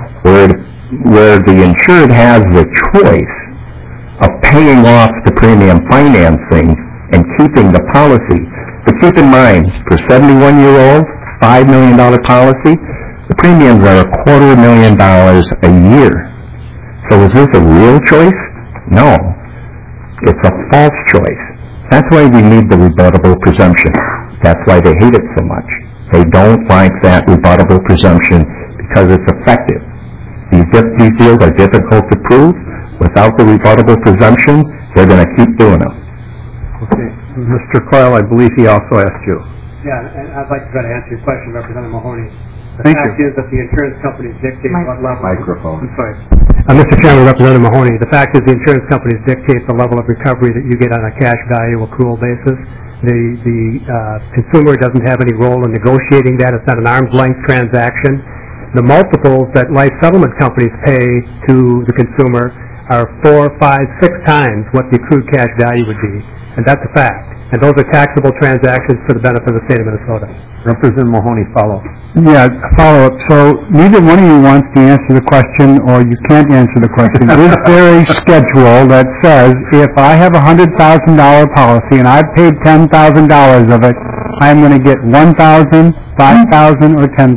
where the insured has the choice of paying off the premium financing and keeping the policy. But keep in mind, for 71-year-olds, $5 million policy, the premiums are $250,000 a year. So is this a real choice? No. It's a false choice. That's why we need the rebuttable presumption. That's why they hate it so much. They don't like that rebuttable presumption because it's effective. These deals are difficult to prove. Without the rebuttable presumption, they're going to keep doing them. Okay. Mr. Coyle, I believe he also asked you. Yeah, and I'd like to try to answer your question, Representative Mahoney. The fact is that the insurance companies dictate what level... Microphone. I'm sorry. Mr. Chairman, Representative Mahoney, the fact is the insurance companies dictate the level of recovery that you get on a cash value accrual basis. The consumer doesn't have any role in negotiating that. It's not an arm's length transaction. The multiples that life settlement companies pay to the consumer are 4, 5, 6 times what the accrued cash value would be. And that's a fact. And those are taxable transactions for the benefit of the state of Minnesota. Representative Mahoney, follow. Yeah, follow-up. So neither one of you wants to answer the question, or you can't answer the question. Is there a schedule that says if I have a $100,000 policy and I've paid $10,000 of it, I'm going to get $1,000, $5,000, or $10,000?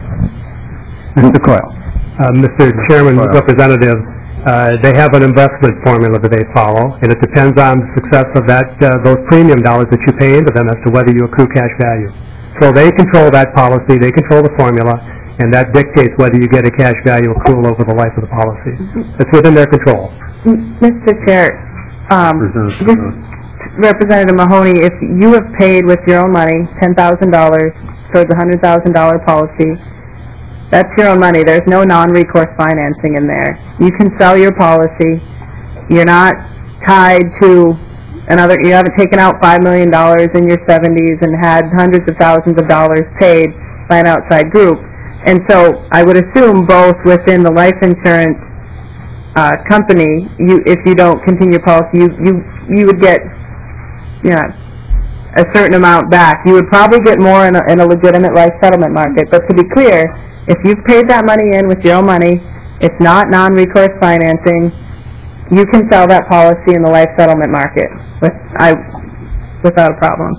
Mr. Coyle. Mr. Chairman, Representative, they have an investment formula that they follow, and it depends on the success of those premium dollars that you pay into them as to whether you accrue cash value. So they control that policy, they control the formula, and that dictates whether you get a cash value accrual over the life of the policy. It's within their control. Mr. Chair, Representative Mahoney, if you have paid with your own money $10,000 towards a $100,000 policy, that's your own money. There's no non-recourse financing in there. You can sell your policy. You're not tied to you haven't taken out $5 million in your 70s and had hundreds of thousands of dollars paid by an outside group. And so I would assume both within the life insurance company, if you don't continue your policy, you would get a certain amount back. You would probably get more in a legitimate life settlement market. But to be clear, if you've paid that money in with your own money, it's not non-recourse financing, you can sell that policy in the life settlement market without a problem.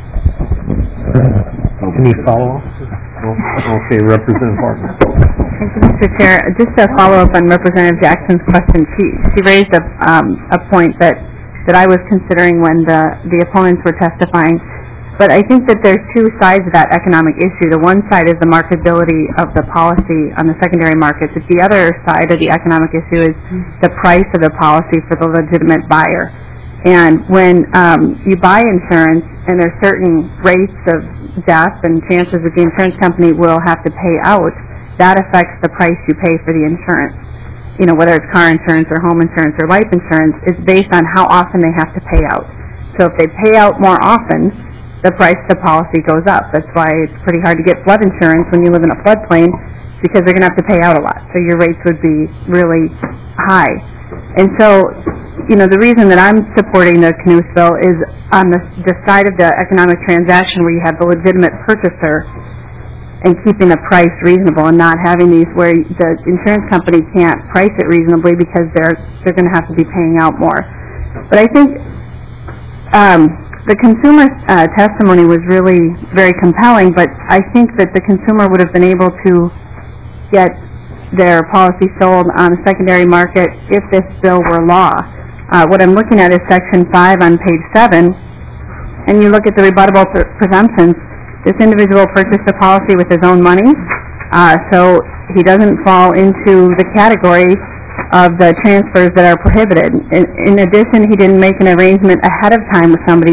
Any follow-up? Okay, Representative Hartman. Thank you, Mr. Chair. Just to follow up on Representative Jackson's question, she raised a point that I was considering when the opponents were testifying. But I think that there's two sides of that economic issue. The one side is the marketability of the policy on the secondary markets. But the other side of the economic issue is the price of the policy for the legitimate buyer. And when you buy insurance and there's certain rates of death and chances that the insurance company will have to pay out, that affects the price you pay for the insurance. You know, whether it's car insurance or home insurance or life insurance, it's based on how often they have to pay out. So if they pay out more often, the price of the policy goes up. That's why it's pretty hard to get flood insurance when you live in a floodplain, because they're going to have to pay out a lot. So your rates would be really high. And so, you know, the reason that I'm supporting the Knust bill is on the side of the economic transaction where you have the legitimate purchaser and keeping the price reasonable and not having these where the insurance company can't price it reasonably because they're going to have to be paying out more. But I think the consumer testimony was really very compelling, but I think that the consumer would have been able to get their policy sold on the secondary market if this bill were law. What I'm looking at is Section 5 on page 7, and you look at the rebuttable presumptions. This individual purchased a policy with his own money, so he doesn't fall into the category of the transfers that are prohibited. In addition, he didn't make an arrangement ahead of time with somebody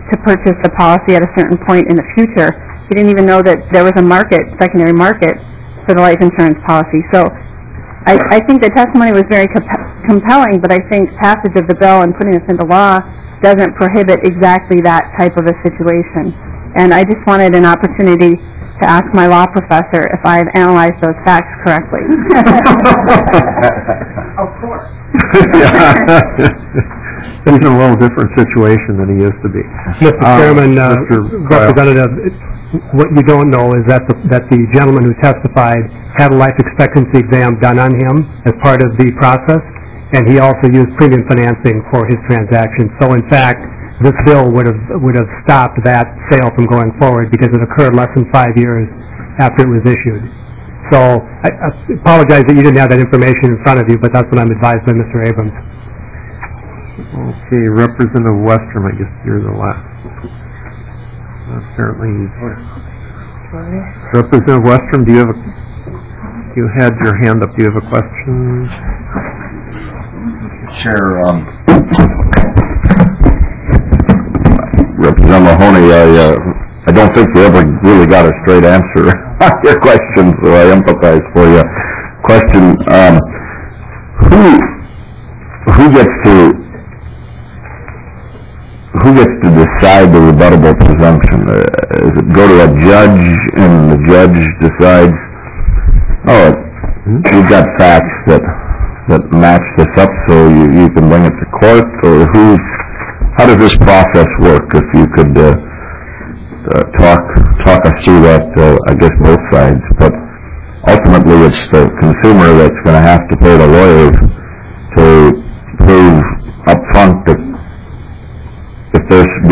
to purchase the policy at a certain point in the future. He didn't even know that there was a market, secondary market, for the life insurance policy. So I think the testimony was very compelling, but I think passage of the bill and putting this into law doesn't prohibit exactly that type of a situation. And I just wanted an opportunity to ask my law professor if I had analyzed those facts correctly. Of course. He's in a little different situation than he used to be. Mr. Chairman, Representative, what you don't know is that the gentleman who testified had a life expectancy exam done on him as part of the process, and he also used premium financing for his transaction. So, in fact, this bill would have stopped that sale from going forward because it occurred less than 5 years after it was issued. So I apologize that you didn't have that information in front of you, but that's what I'm advised by Mr. Abrams. Okay, Representative Westrom, I guess you're the last. Apparently, Representative Westrom, you had your hand up. Do you have a question? Chair, Representative Mahoney, I don't think you ever really got a straight answer on your question, so I empathize for you. Question, who gets to decide the rebuttable presumption? Does it go to a judge and the judge decides, you've got facts that match this up so you can bring it to court, or how does this process work? If you could talk us through that, I guess both sides, but ultimately it's the consumer that's going to have to pay the lawyers to prove up front that if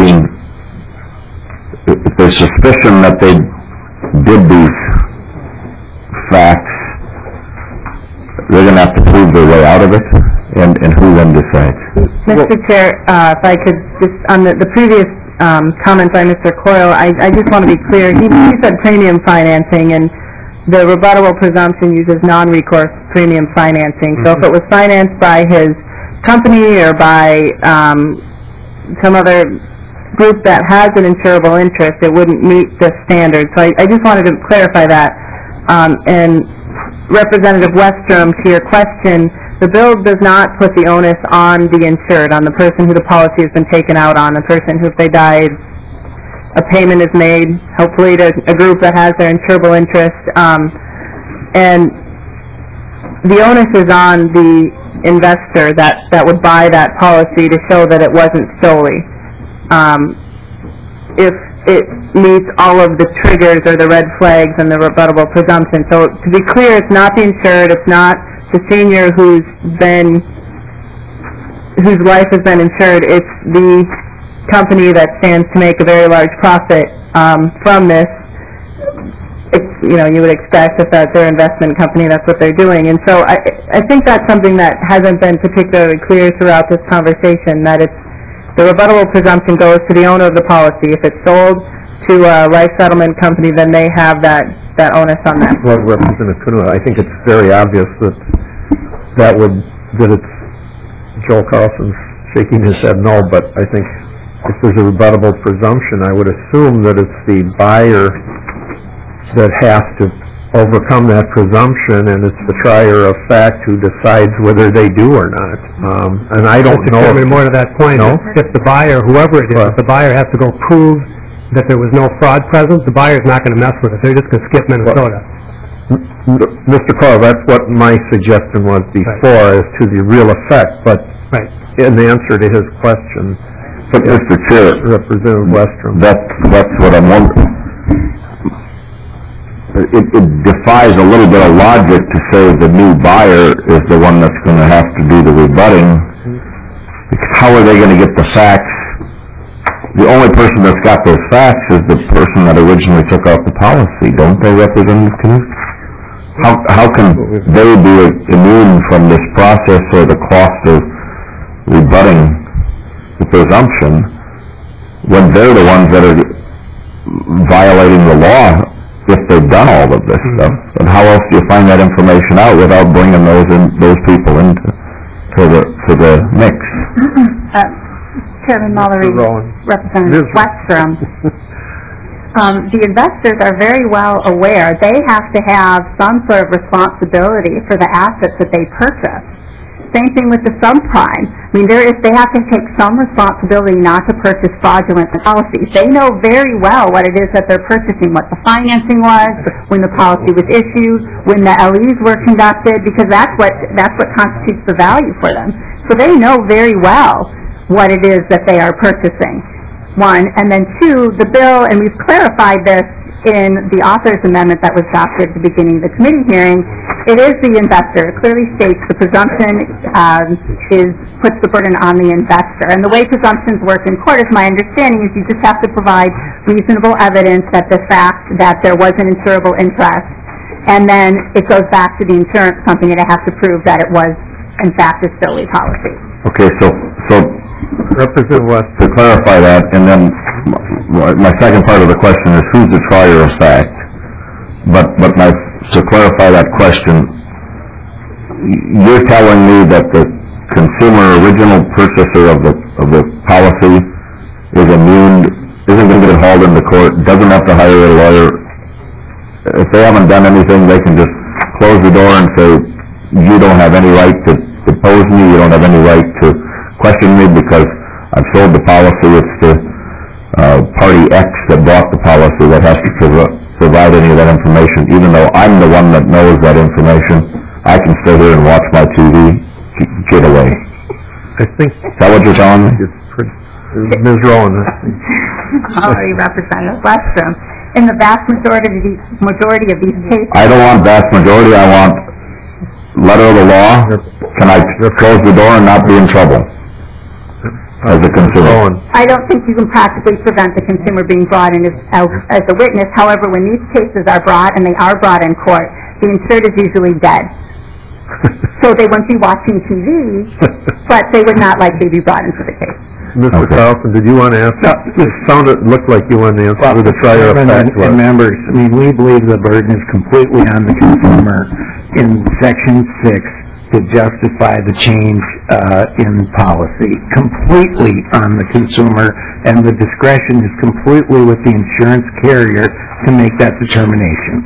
there's suspicion that they did these facts, they're going to have to prove their way out of it, and who then decides? Mr. Chair, if I could just, on the previous comment by Mr. Coyle, I just want to be clear. He said premium financing, and the rebuttable presumption uses non-recourse premium financing. So if it was financed by his company or by some other group that has an insurable interest, it wouldn't meet the standard. So I just wanted to clarify that. And Representative Westrom, to your question, the bill does not put the onus on the insured, on the person who the policy has been taken out on, the person who, if they died, a payment is made, hopefully to a group that has their insurable interest. And the onus is on the investor that would buy that policy to show that it wasn't solely. If it meets all of the triggers or the red flags and the rebuttable presumption. So to be clear, it's not the insured, it's not the senior whose life has been insured, it's the company that stands to make a very large profit from this. It's, you would expect if that's their investment company, that's what they're doing. And so I think that's something that hasn't been particularly clear throughout this conversation, that it's the rebuttable presumption goes to the owner of the policy. If it's sold to a life settlement company, then they have that onus on them. Well, Representative Canoa, I think it's very obvious that it's Joel Carlson's shaking his head no, but I think if there's a rebuttable presumption, I would assume that it's the buyer that has to overcome that presumption, and it's the trier of fact who decides whether they do or not. And I don't know. More to that point, if the buyer, whoever it is, if the buyer has to go prove that there was no fraud present, the buyer's not going to mess with it. They're just going to skip Minnesota. Mr. Carl, that's what my suggestion was before, as to the real effect, but in answer to his question. But Mr. Chair, Representative Westrom. That's what I'm wondering. It defies a little bit of logic to say the new buyer is the one that's going to have to do the rebutting. Because how are they going to get the facts? The only person that's got those facts is the person that originally took out the policy, don't they, Representative Knut? How can they be immune from this process or the cost of rebutting the presumption when they're the ones that are violating the law if they've done all of this stuff? And how else do you find that information out without bringing those people into the mix? Chairman Mullery, Representative Wexstrom. The investors are very well aware they have to have some sort of responsibility for the assets that they purchase. Same thing with the subprime. I mean, they have to take some responsibility not to purchase fraudulent policies. They know very well what it is that they're purchasing, what the financing was, when the policy was issued, when the LEs were conducted, because that's what constitutes the value for them. So they know very well what it is that they are purchasing. One, and then two, the bill, and we've clarified this in the author's amendment that was adopted at the beginning of the committee hearing, it is the investor. It clearly states the presumption puts the burden on the investor. And the way presumptions work in court, is my understanding, is you just have to provide reasonable evidence that the fact that there was an insurable interest, and then it goes back to the insurance company to have to prove that it was, in fact, a Stowley policy. Okay, so Representative West. To clarify that, and then my second part of the question is who's the trier of fact? But to clarify that question, you're telling me that the consumer original purchaser of the policy is immune, isn't going to get hauled into court, doesn't have to hire a lawyer. If they haven't done anything, they can just close the door and say, you don't have any right to depose me, you don't have any right to question me because I've sold the policy. It's the party X that bought the policy that has to provide any of that information. Even though I'm the one that knows that information, I can stay here and watch my TV, get away. I think... Is that what you're telling me? Ms. Rowan. Sorry, Representative Westrom. In the vast majority of these cases... I don't want vast majority. I want letter of the law. Can I close the door and not be in trouble? As a consumer. I don't think you can practically prevent the consumer being brought in as a witness. However, when these cases are brought, and they are brought in court, the insured is usually dead. So they won't be watching TV, but they would not likely be brought into the case. Mr. Carlson, did you want to answer? No, it looked like you wanted to answer with the trier of fact. And members, I mean, we believe the burden is completely on the consumer in Section 6 to justify the change in policy, completely on the consumer, and the discretion is completely with the insurance carrier to make that determination.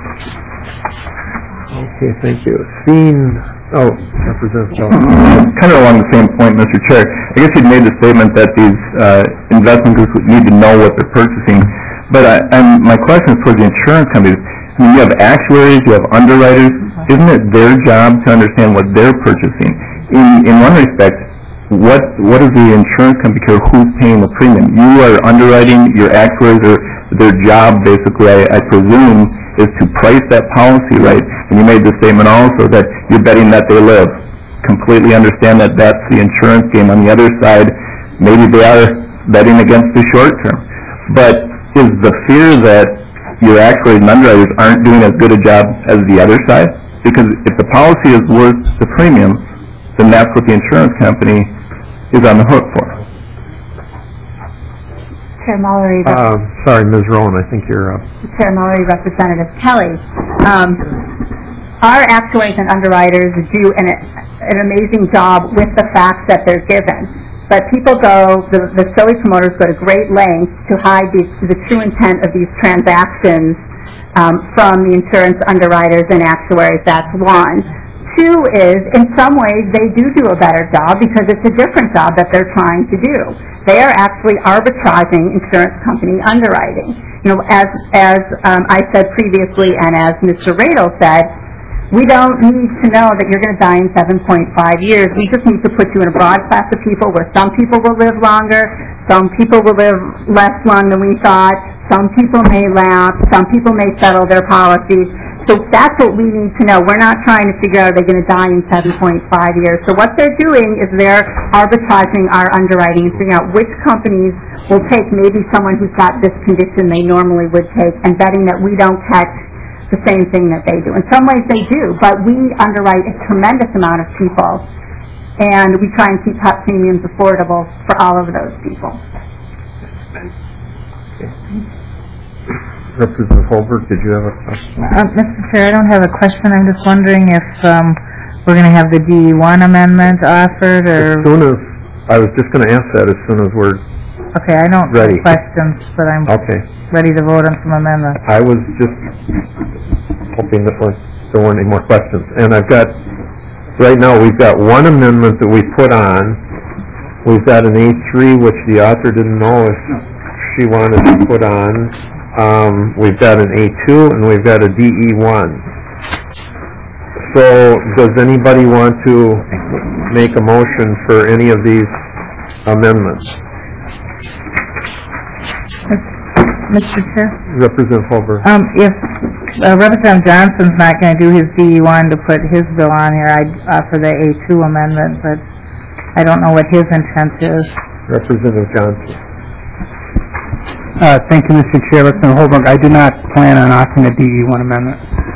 Okay, thank you. Representative Jones. Kind of along the same point, Mr. Chair. I guess you made the statement that these investment groups need to know what they're purchasing, but my question is towards the insurance companies. I mean, you have actuaries, you have underwriters. Isn't it their job to understand what they're purchasing? In one respect, what does the insurance company care who's paying the premium? You are underwriting, your actuaries are, their job basically, I presume, is to price that policy right. And you made the statement also that you're betting that they live. Completely understand that that's the insurance game. On the other side, maybe they are betting against the short term. But is the fear that your actuaries and underwriters aren't doing as good a job as the other side? Because if the policy is worth the premium, then that's what the insurance company is on the hook for. Chair Mullery. Sorry, Ms. Rowan, I think you're up. Chair Mullery, Representative Kelly. Our actuaries and underwriters do an amazing job with the facts that they're given. But people the Stowley promoters go to great lengths to hide the true intent of these transactions from the insurance underwriters and actuaries. That's one. Two is, in some ways, they do a better job because it's a different job that they're trying to do. They are actually arbitraging insurance company underwriting. You know, as I said previously, and as Mr. Radel said, we don't need to know that you're going to die in 7.5 years. We just need to put you in a broad class of people where some people will live longer, some people will live less long than we thought, some people may lapse, some people may settle their policies. So that's what we need to know. We're not trying to figure out are they going to die in 7.5 years. So what they're doing is they're arbitraging our underwriting and figuring out which companies will take maybe someone who's got this condition they normally would take and betting that we don't catch the same thing that they do. In some ways they do, but we underwrite a tremendous amount of people, and we try and keep top premiums affordable for all of those people. Representative Holbrook, did you have a question? Mr. Chair, I don't have a question. I'm just wondering if we're going to have the DE1 amendment offered, or... As soon as I was just going to ask that as soon as we're Okay, I don't ready. have questions, but I'm Okay. ready to vote on some amendments. I was just hoping that there weren't any more questions. And right now, we've got one amendment that we put on. We've got an A3, which the author didn't know if she wanted to put on. We've got an A2, and we've got a DE1. So, does anybody want to make a motion for any of these amendments? Mr. Chair? Representative Holberg. If Representative Johnson's not going to do his DE1 to put his bill on here, I'd offer the A2 amendment, but I don't know what his intent is. Representative Johnson. Thank you, Mr. Chair. Representative Holberg, I do not plan on offering a DE1 amendment.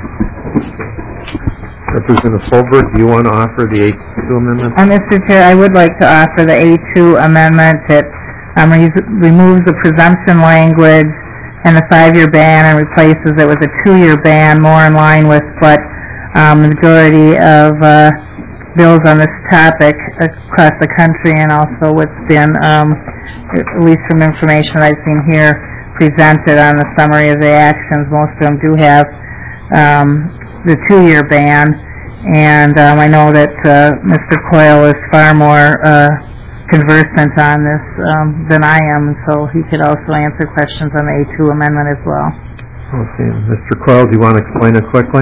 Representative Holberg, do you want to offer the A2 amendment? Mr. Chair, I would like to offer the A2 amendment that removes the presumption language and the 5-year ban and replaces it with a 2-year ban, more in line with what the majority of bills on this topic across the country, and also what's been, at least from information I've seen here, presented on the summary of the actions. Most of them do have the 2-year ban, and I know that Mr. Coyle is far more conversant on this than I am, so he could also answer questions on the A2 amendment as well. Okay. Mr. Coyle, do you want to explain it quickly?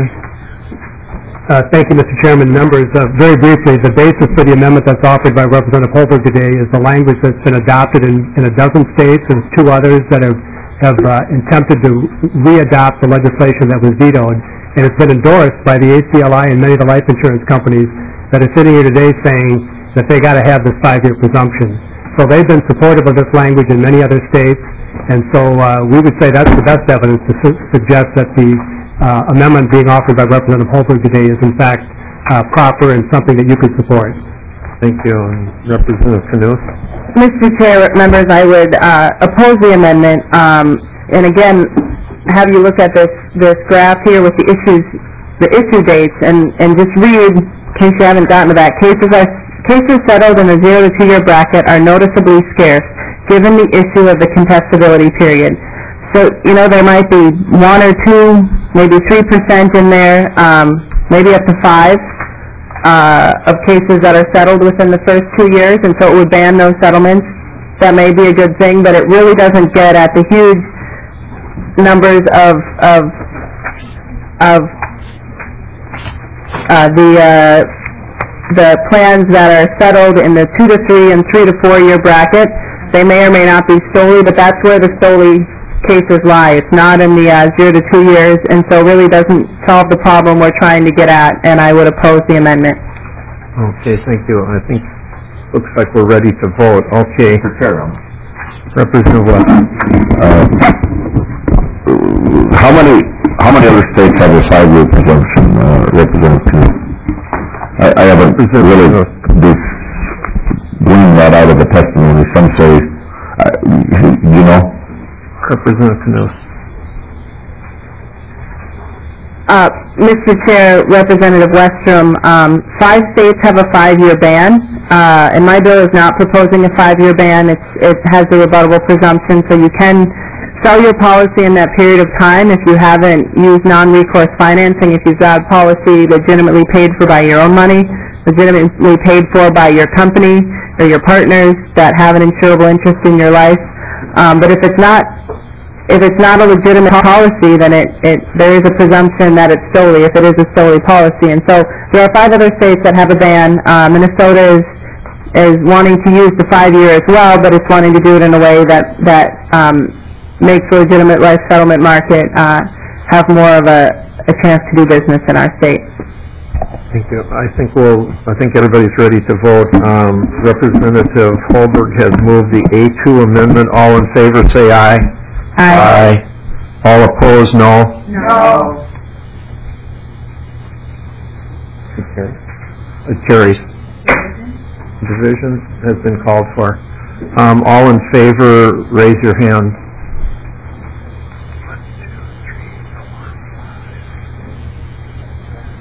Thank you, Mr. Chairman. Members, very briefly, the basis for the amendment that's offered by Representative Holberg today is the language that's been adopted in a dozen states. There's 2 others that have attempted to re-adopt the legislation that was vetoed, and it's been endorsed by the ACLI and many of the life insurance companies that are sitting here today saying that they got to have this 5-year presumption. So they've been supportive of this language in many other states, and so we would say that's the best evidence to suggest that the amendment being offered by Representative Holberg today is in fact proper and something that you could support. Thank you. And Representative Knauss? Mr. Chair, members, I would oppose the amendment, and again, have you look at this graph here with the issue dates, and just read, in case you haven't gotten to that. Cases settled in the 0 to 2 year bracket are noticeably scarce, given the issue of the contestability period. So, there might be 1 or 2, maybe 3% in there, maybe up to 5 of cases that are settled within the first 2 years, and so it would ban those settlements. That may be a good thing, but it really doesn't get at the huge numbers of the plans that are settled in the 2 to 3 and 3 to 4 year bracket. They may or may not be STOLI, but that's where the STOLI cases lie. It's not in the 0 to 2 years, and so really doesn't solve the problem we're trying to get at, and I would oppose the amendment. Okay, thank you. I think looks like we're ready to vote. Okay. Representative West. How many other states have a 5-year presumption, Representative Knauss? I haven't really gleaned that out of the testimony. Some say, Representative Knauss. Mr. Chair, Representative Westrom, 5 states have a 5-year ban, and my bill is not proposing a 5-year ban. It has the rebuttable presumption, so you can sell your policy in that period of time if you haven't used non-recourse financing, if you've got a policy legitimately paid for by your own money, legitimately paid for by your company or your partners that have an insurable interest in your life. But if it's not a legitimate policy, then there is a presumption that it's STOLI if it is a STOLI policy. And so there are 5 other states that have a ban. Minnesota is wanting to use the 5-year as well, but it's wanting to do it in a way that makes the legitimate life settlement market have more of a chance to do business in our state. Thank you. I think everybody's ready to vote. Representative Holberg has moved the A2 amendment. All in favor say aye. Aye. All opposed, no? No. It carries. Division has been called for. All in favor, raise your hand.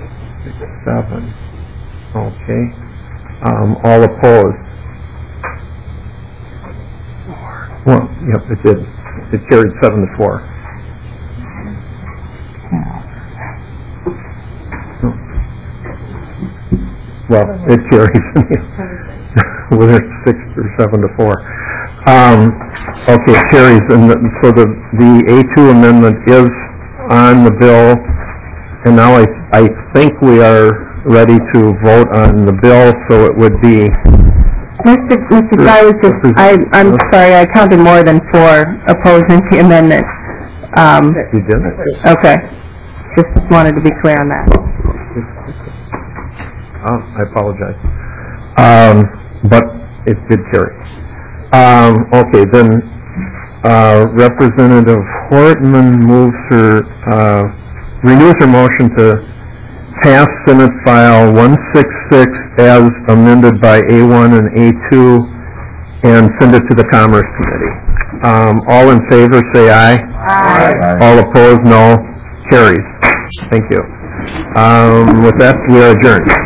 7. Okay. All opposed? Yep, it did. It carried 7-4. Well, it carries, whether it's 6 or 7-4. Okay, it carries, and so the A2 amendment is on the bill, and now I think we are ready to vote on the bill, so it would be... Mr. I'm sorry, I counted more than 4 opposing the amendment. You did? Okay. Just wanted to be clear on that. I apologize. But it did carry. Okay, then Representative Hortman renews her motion to pass Senate File 166 as amended by A1 and A2 and send it to the Commerce Committee. All in favor say aye. Aye. All opposed, no. Carries. Thank you. With that, we are adjourned.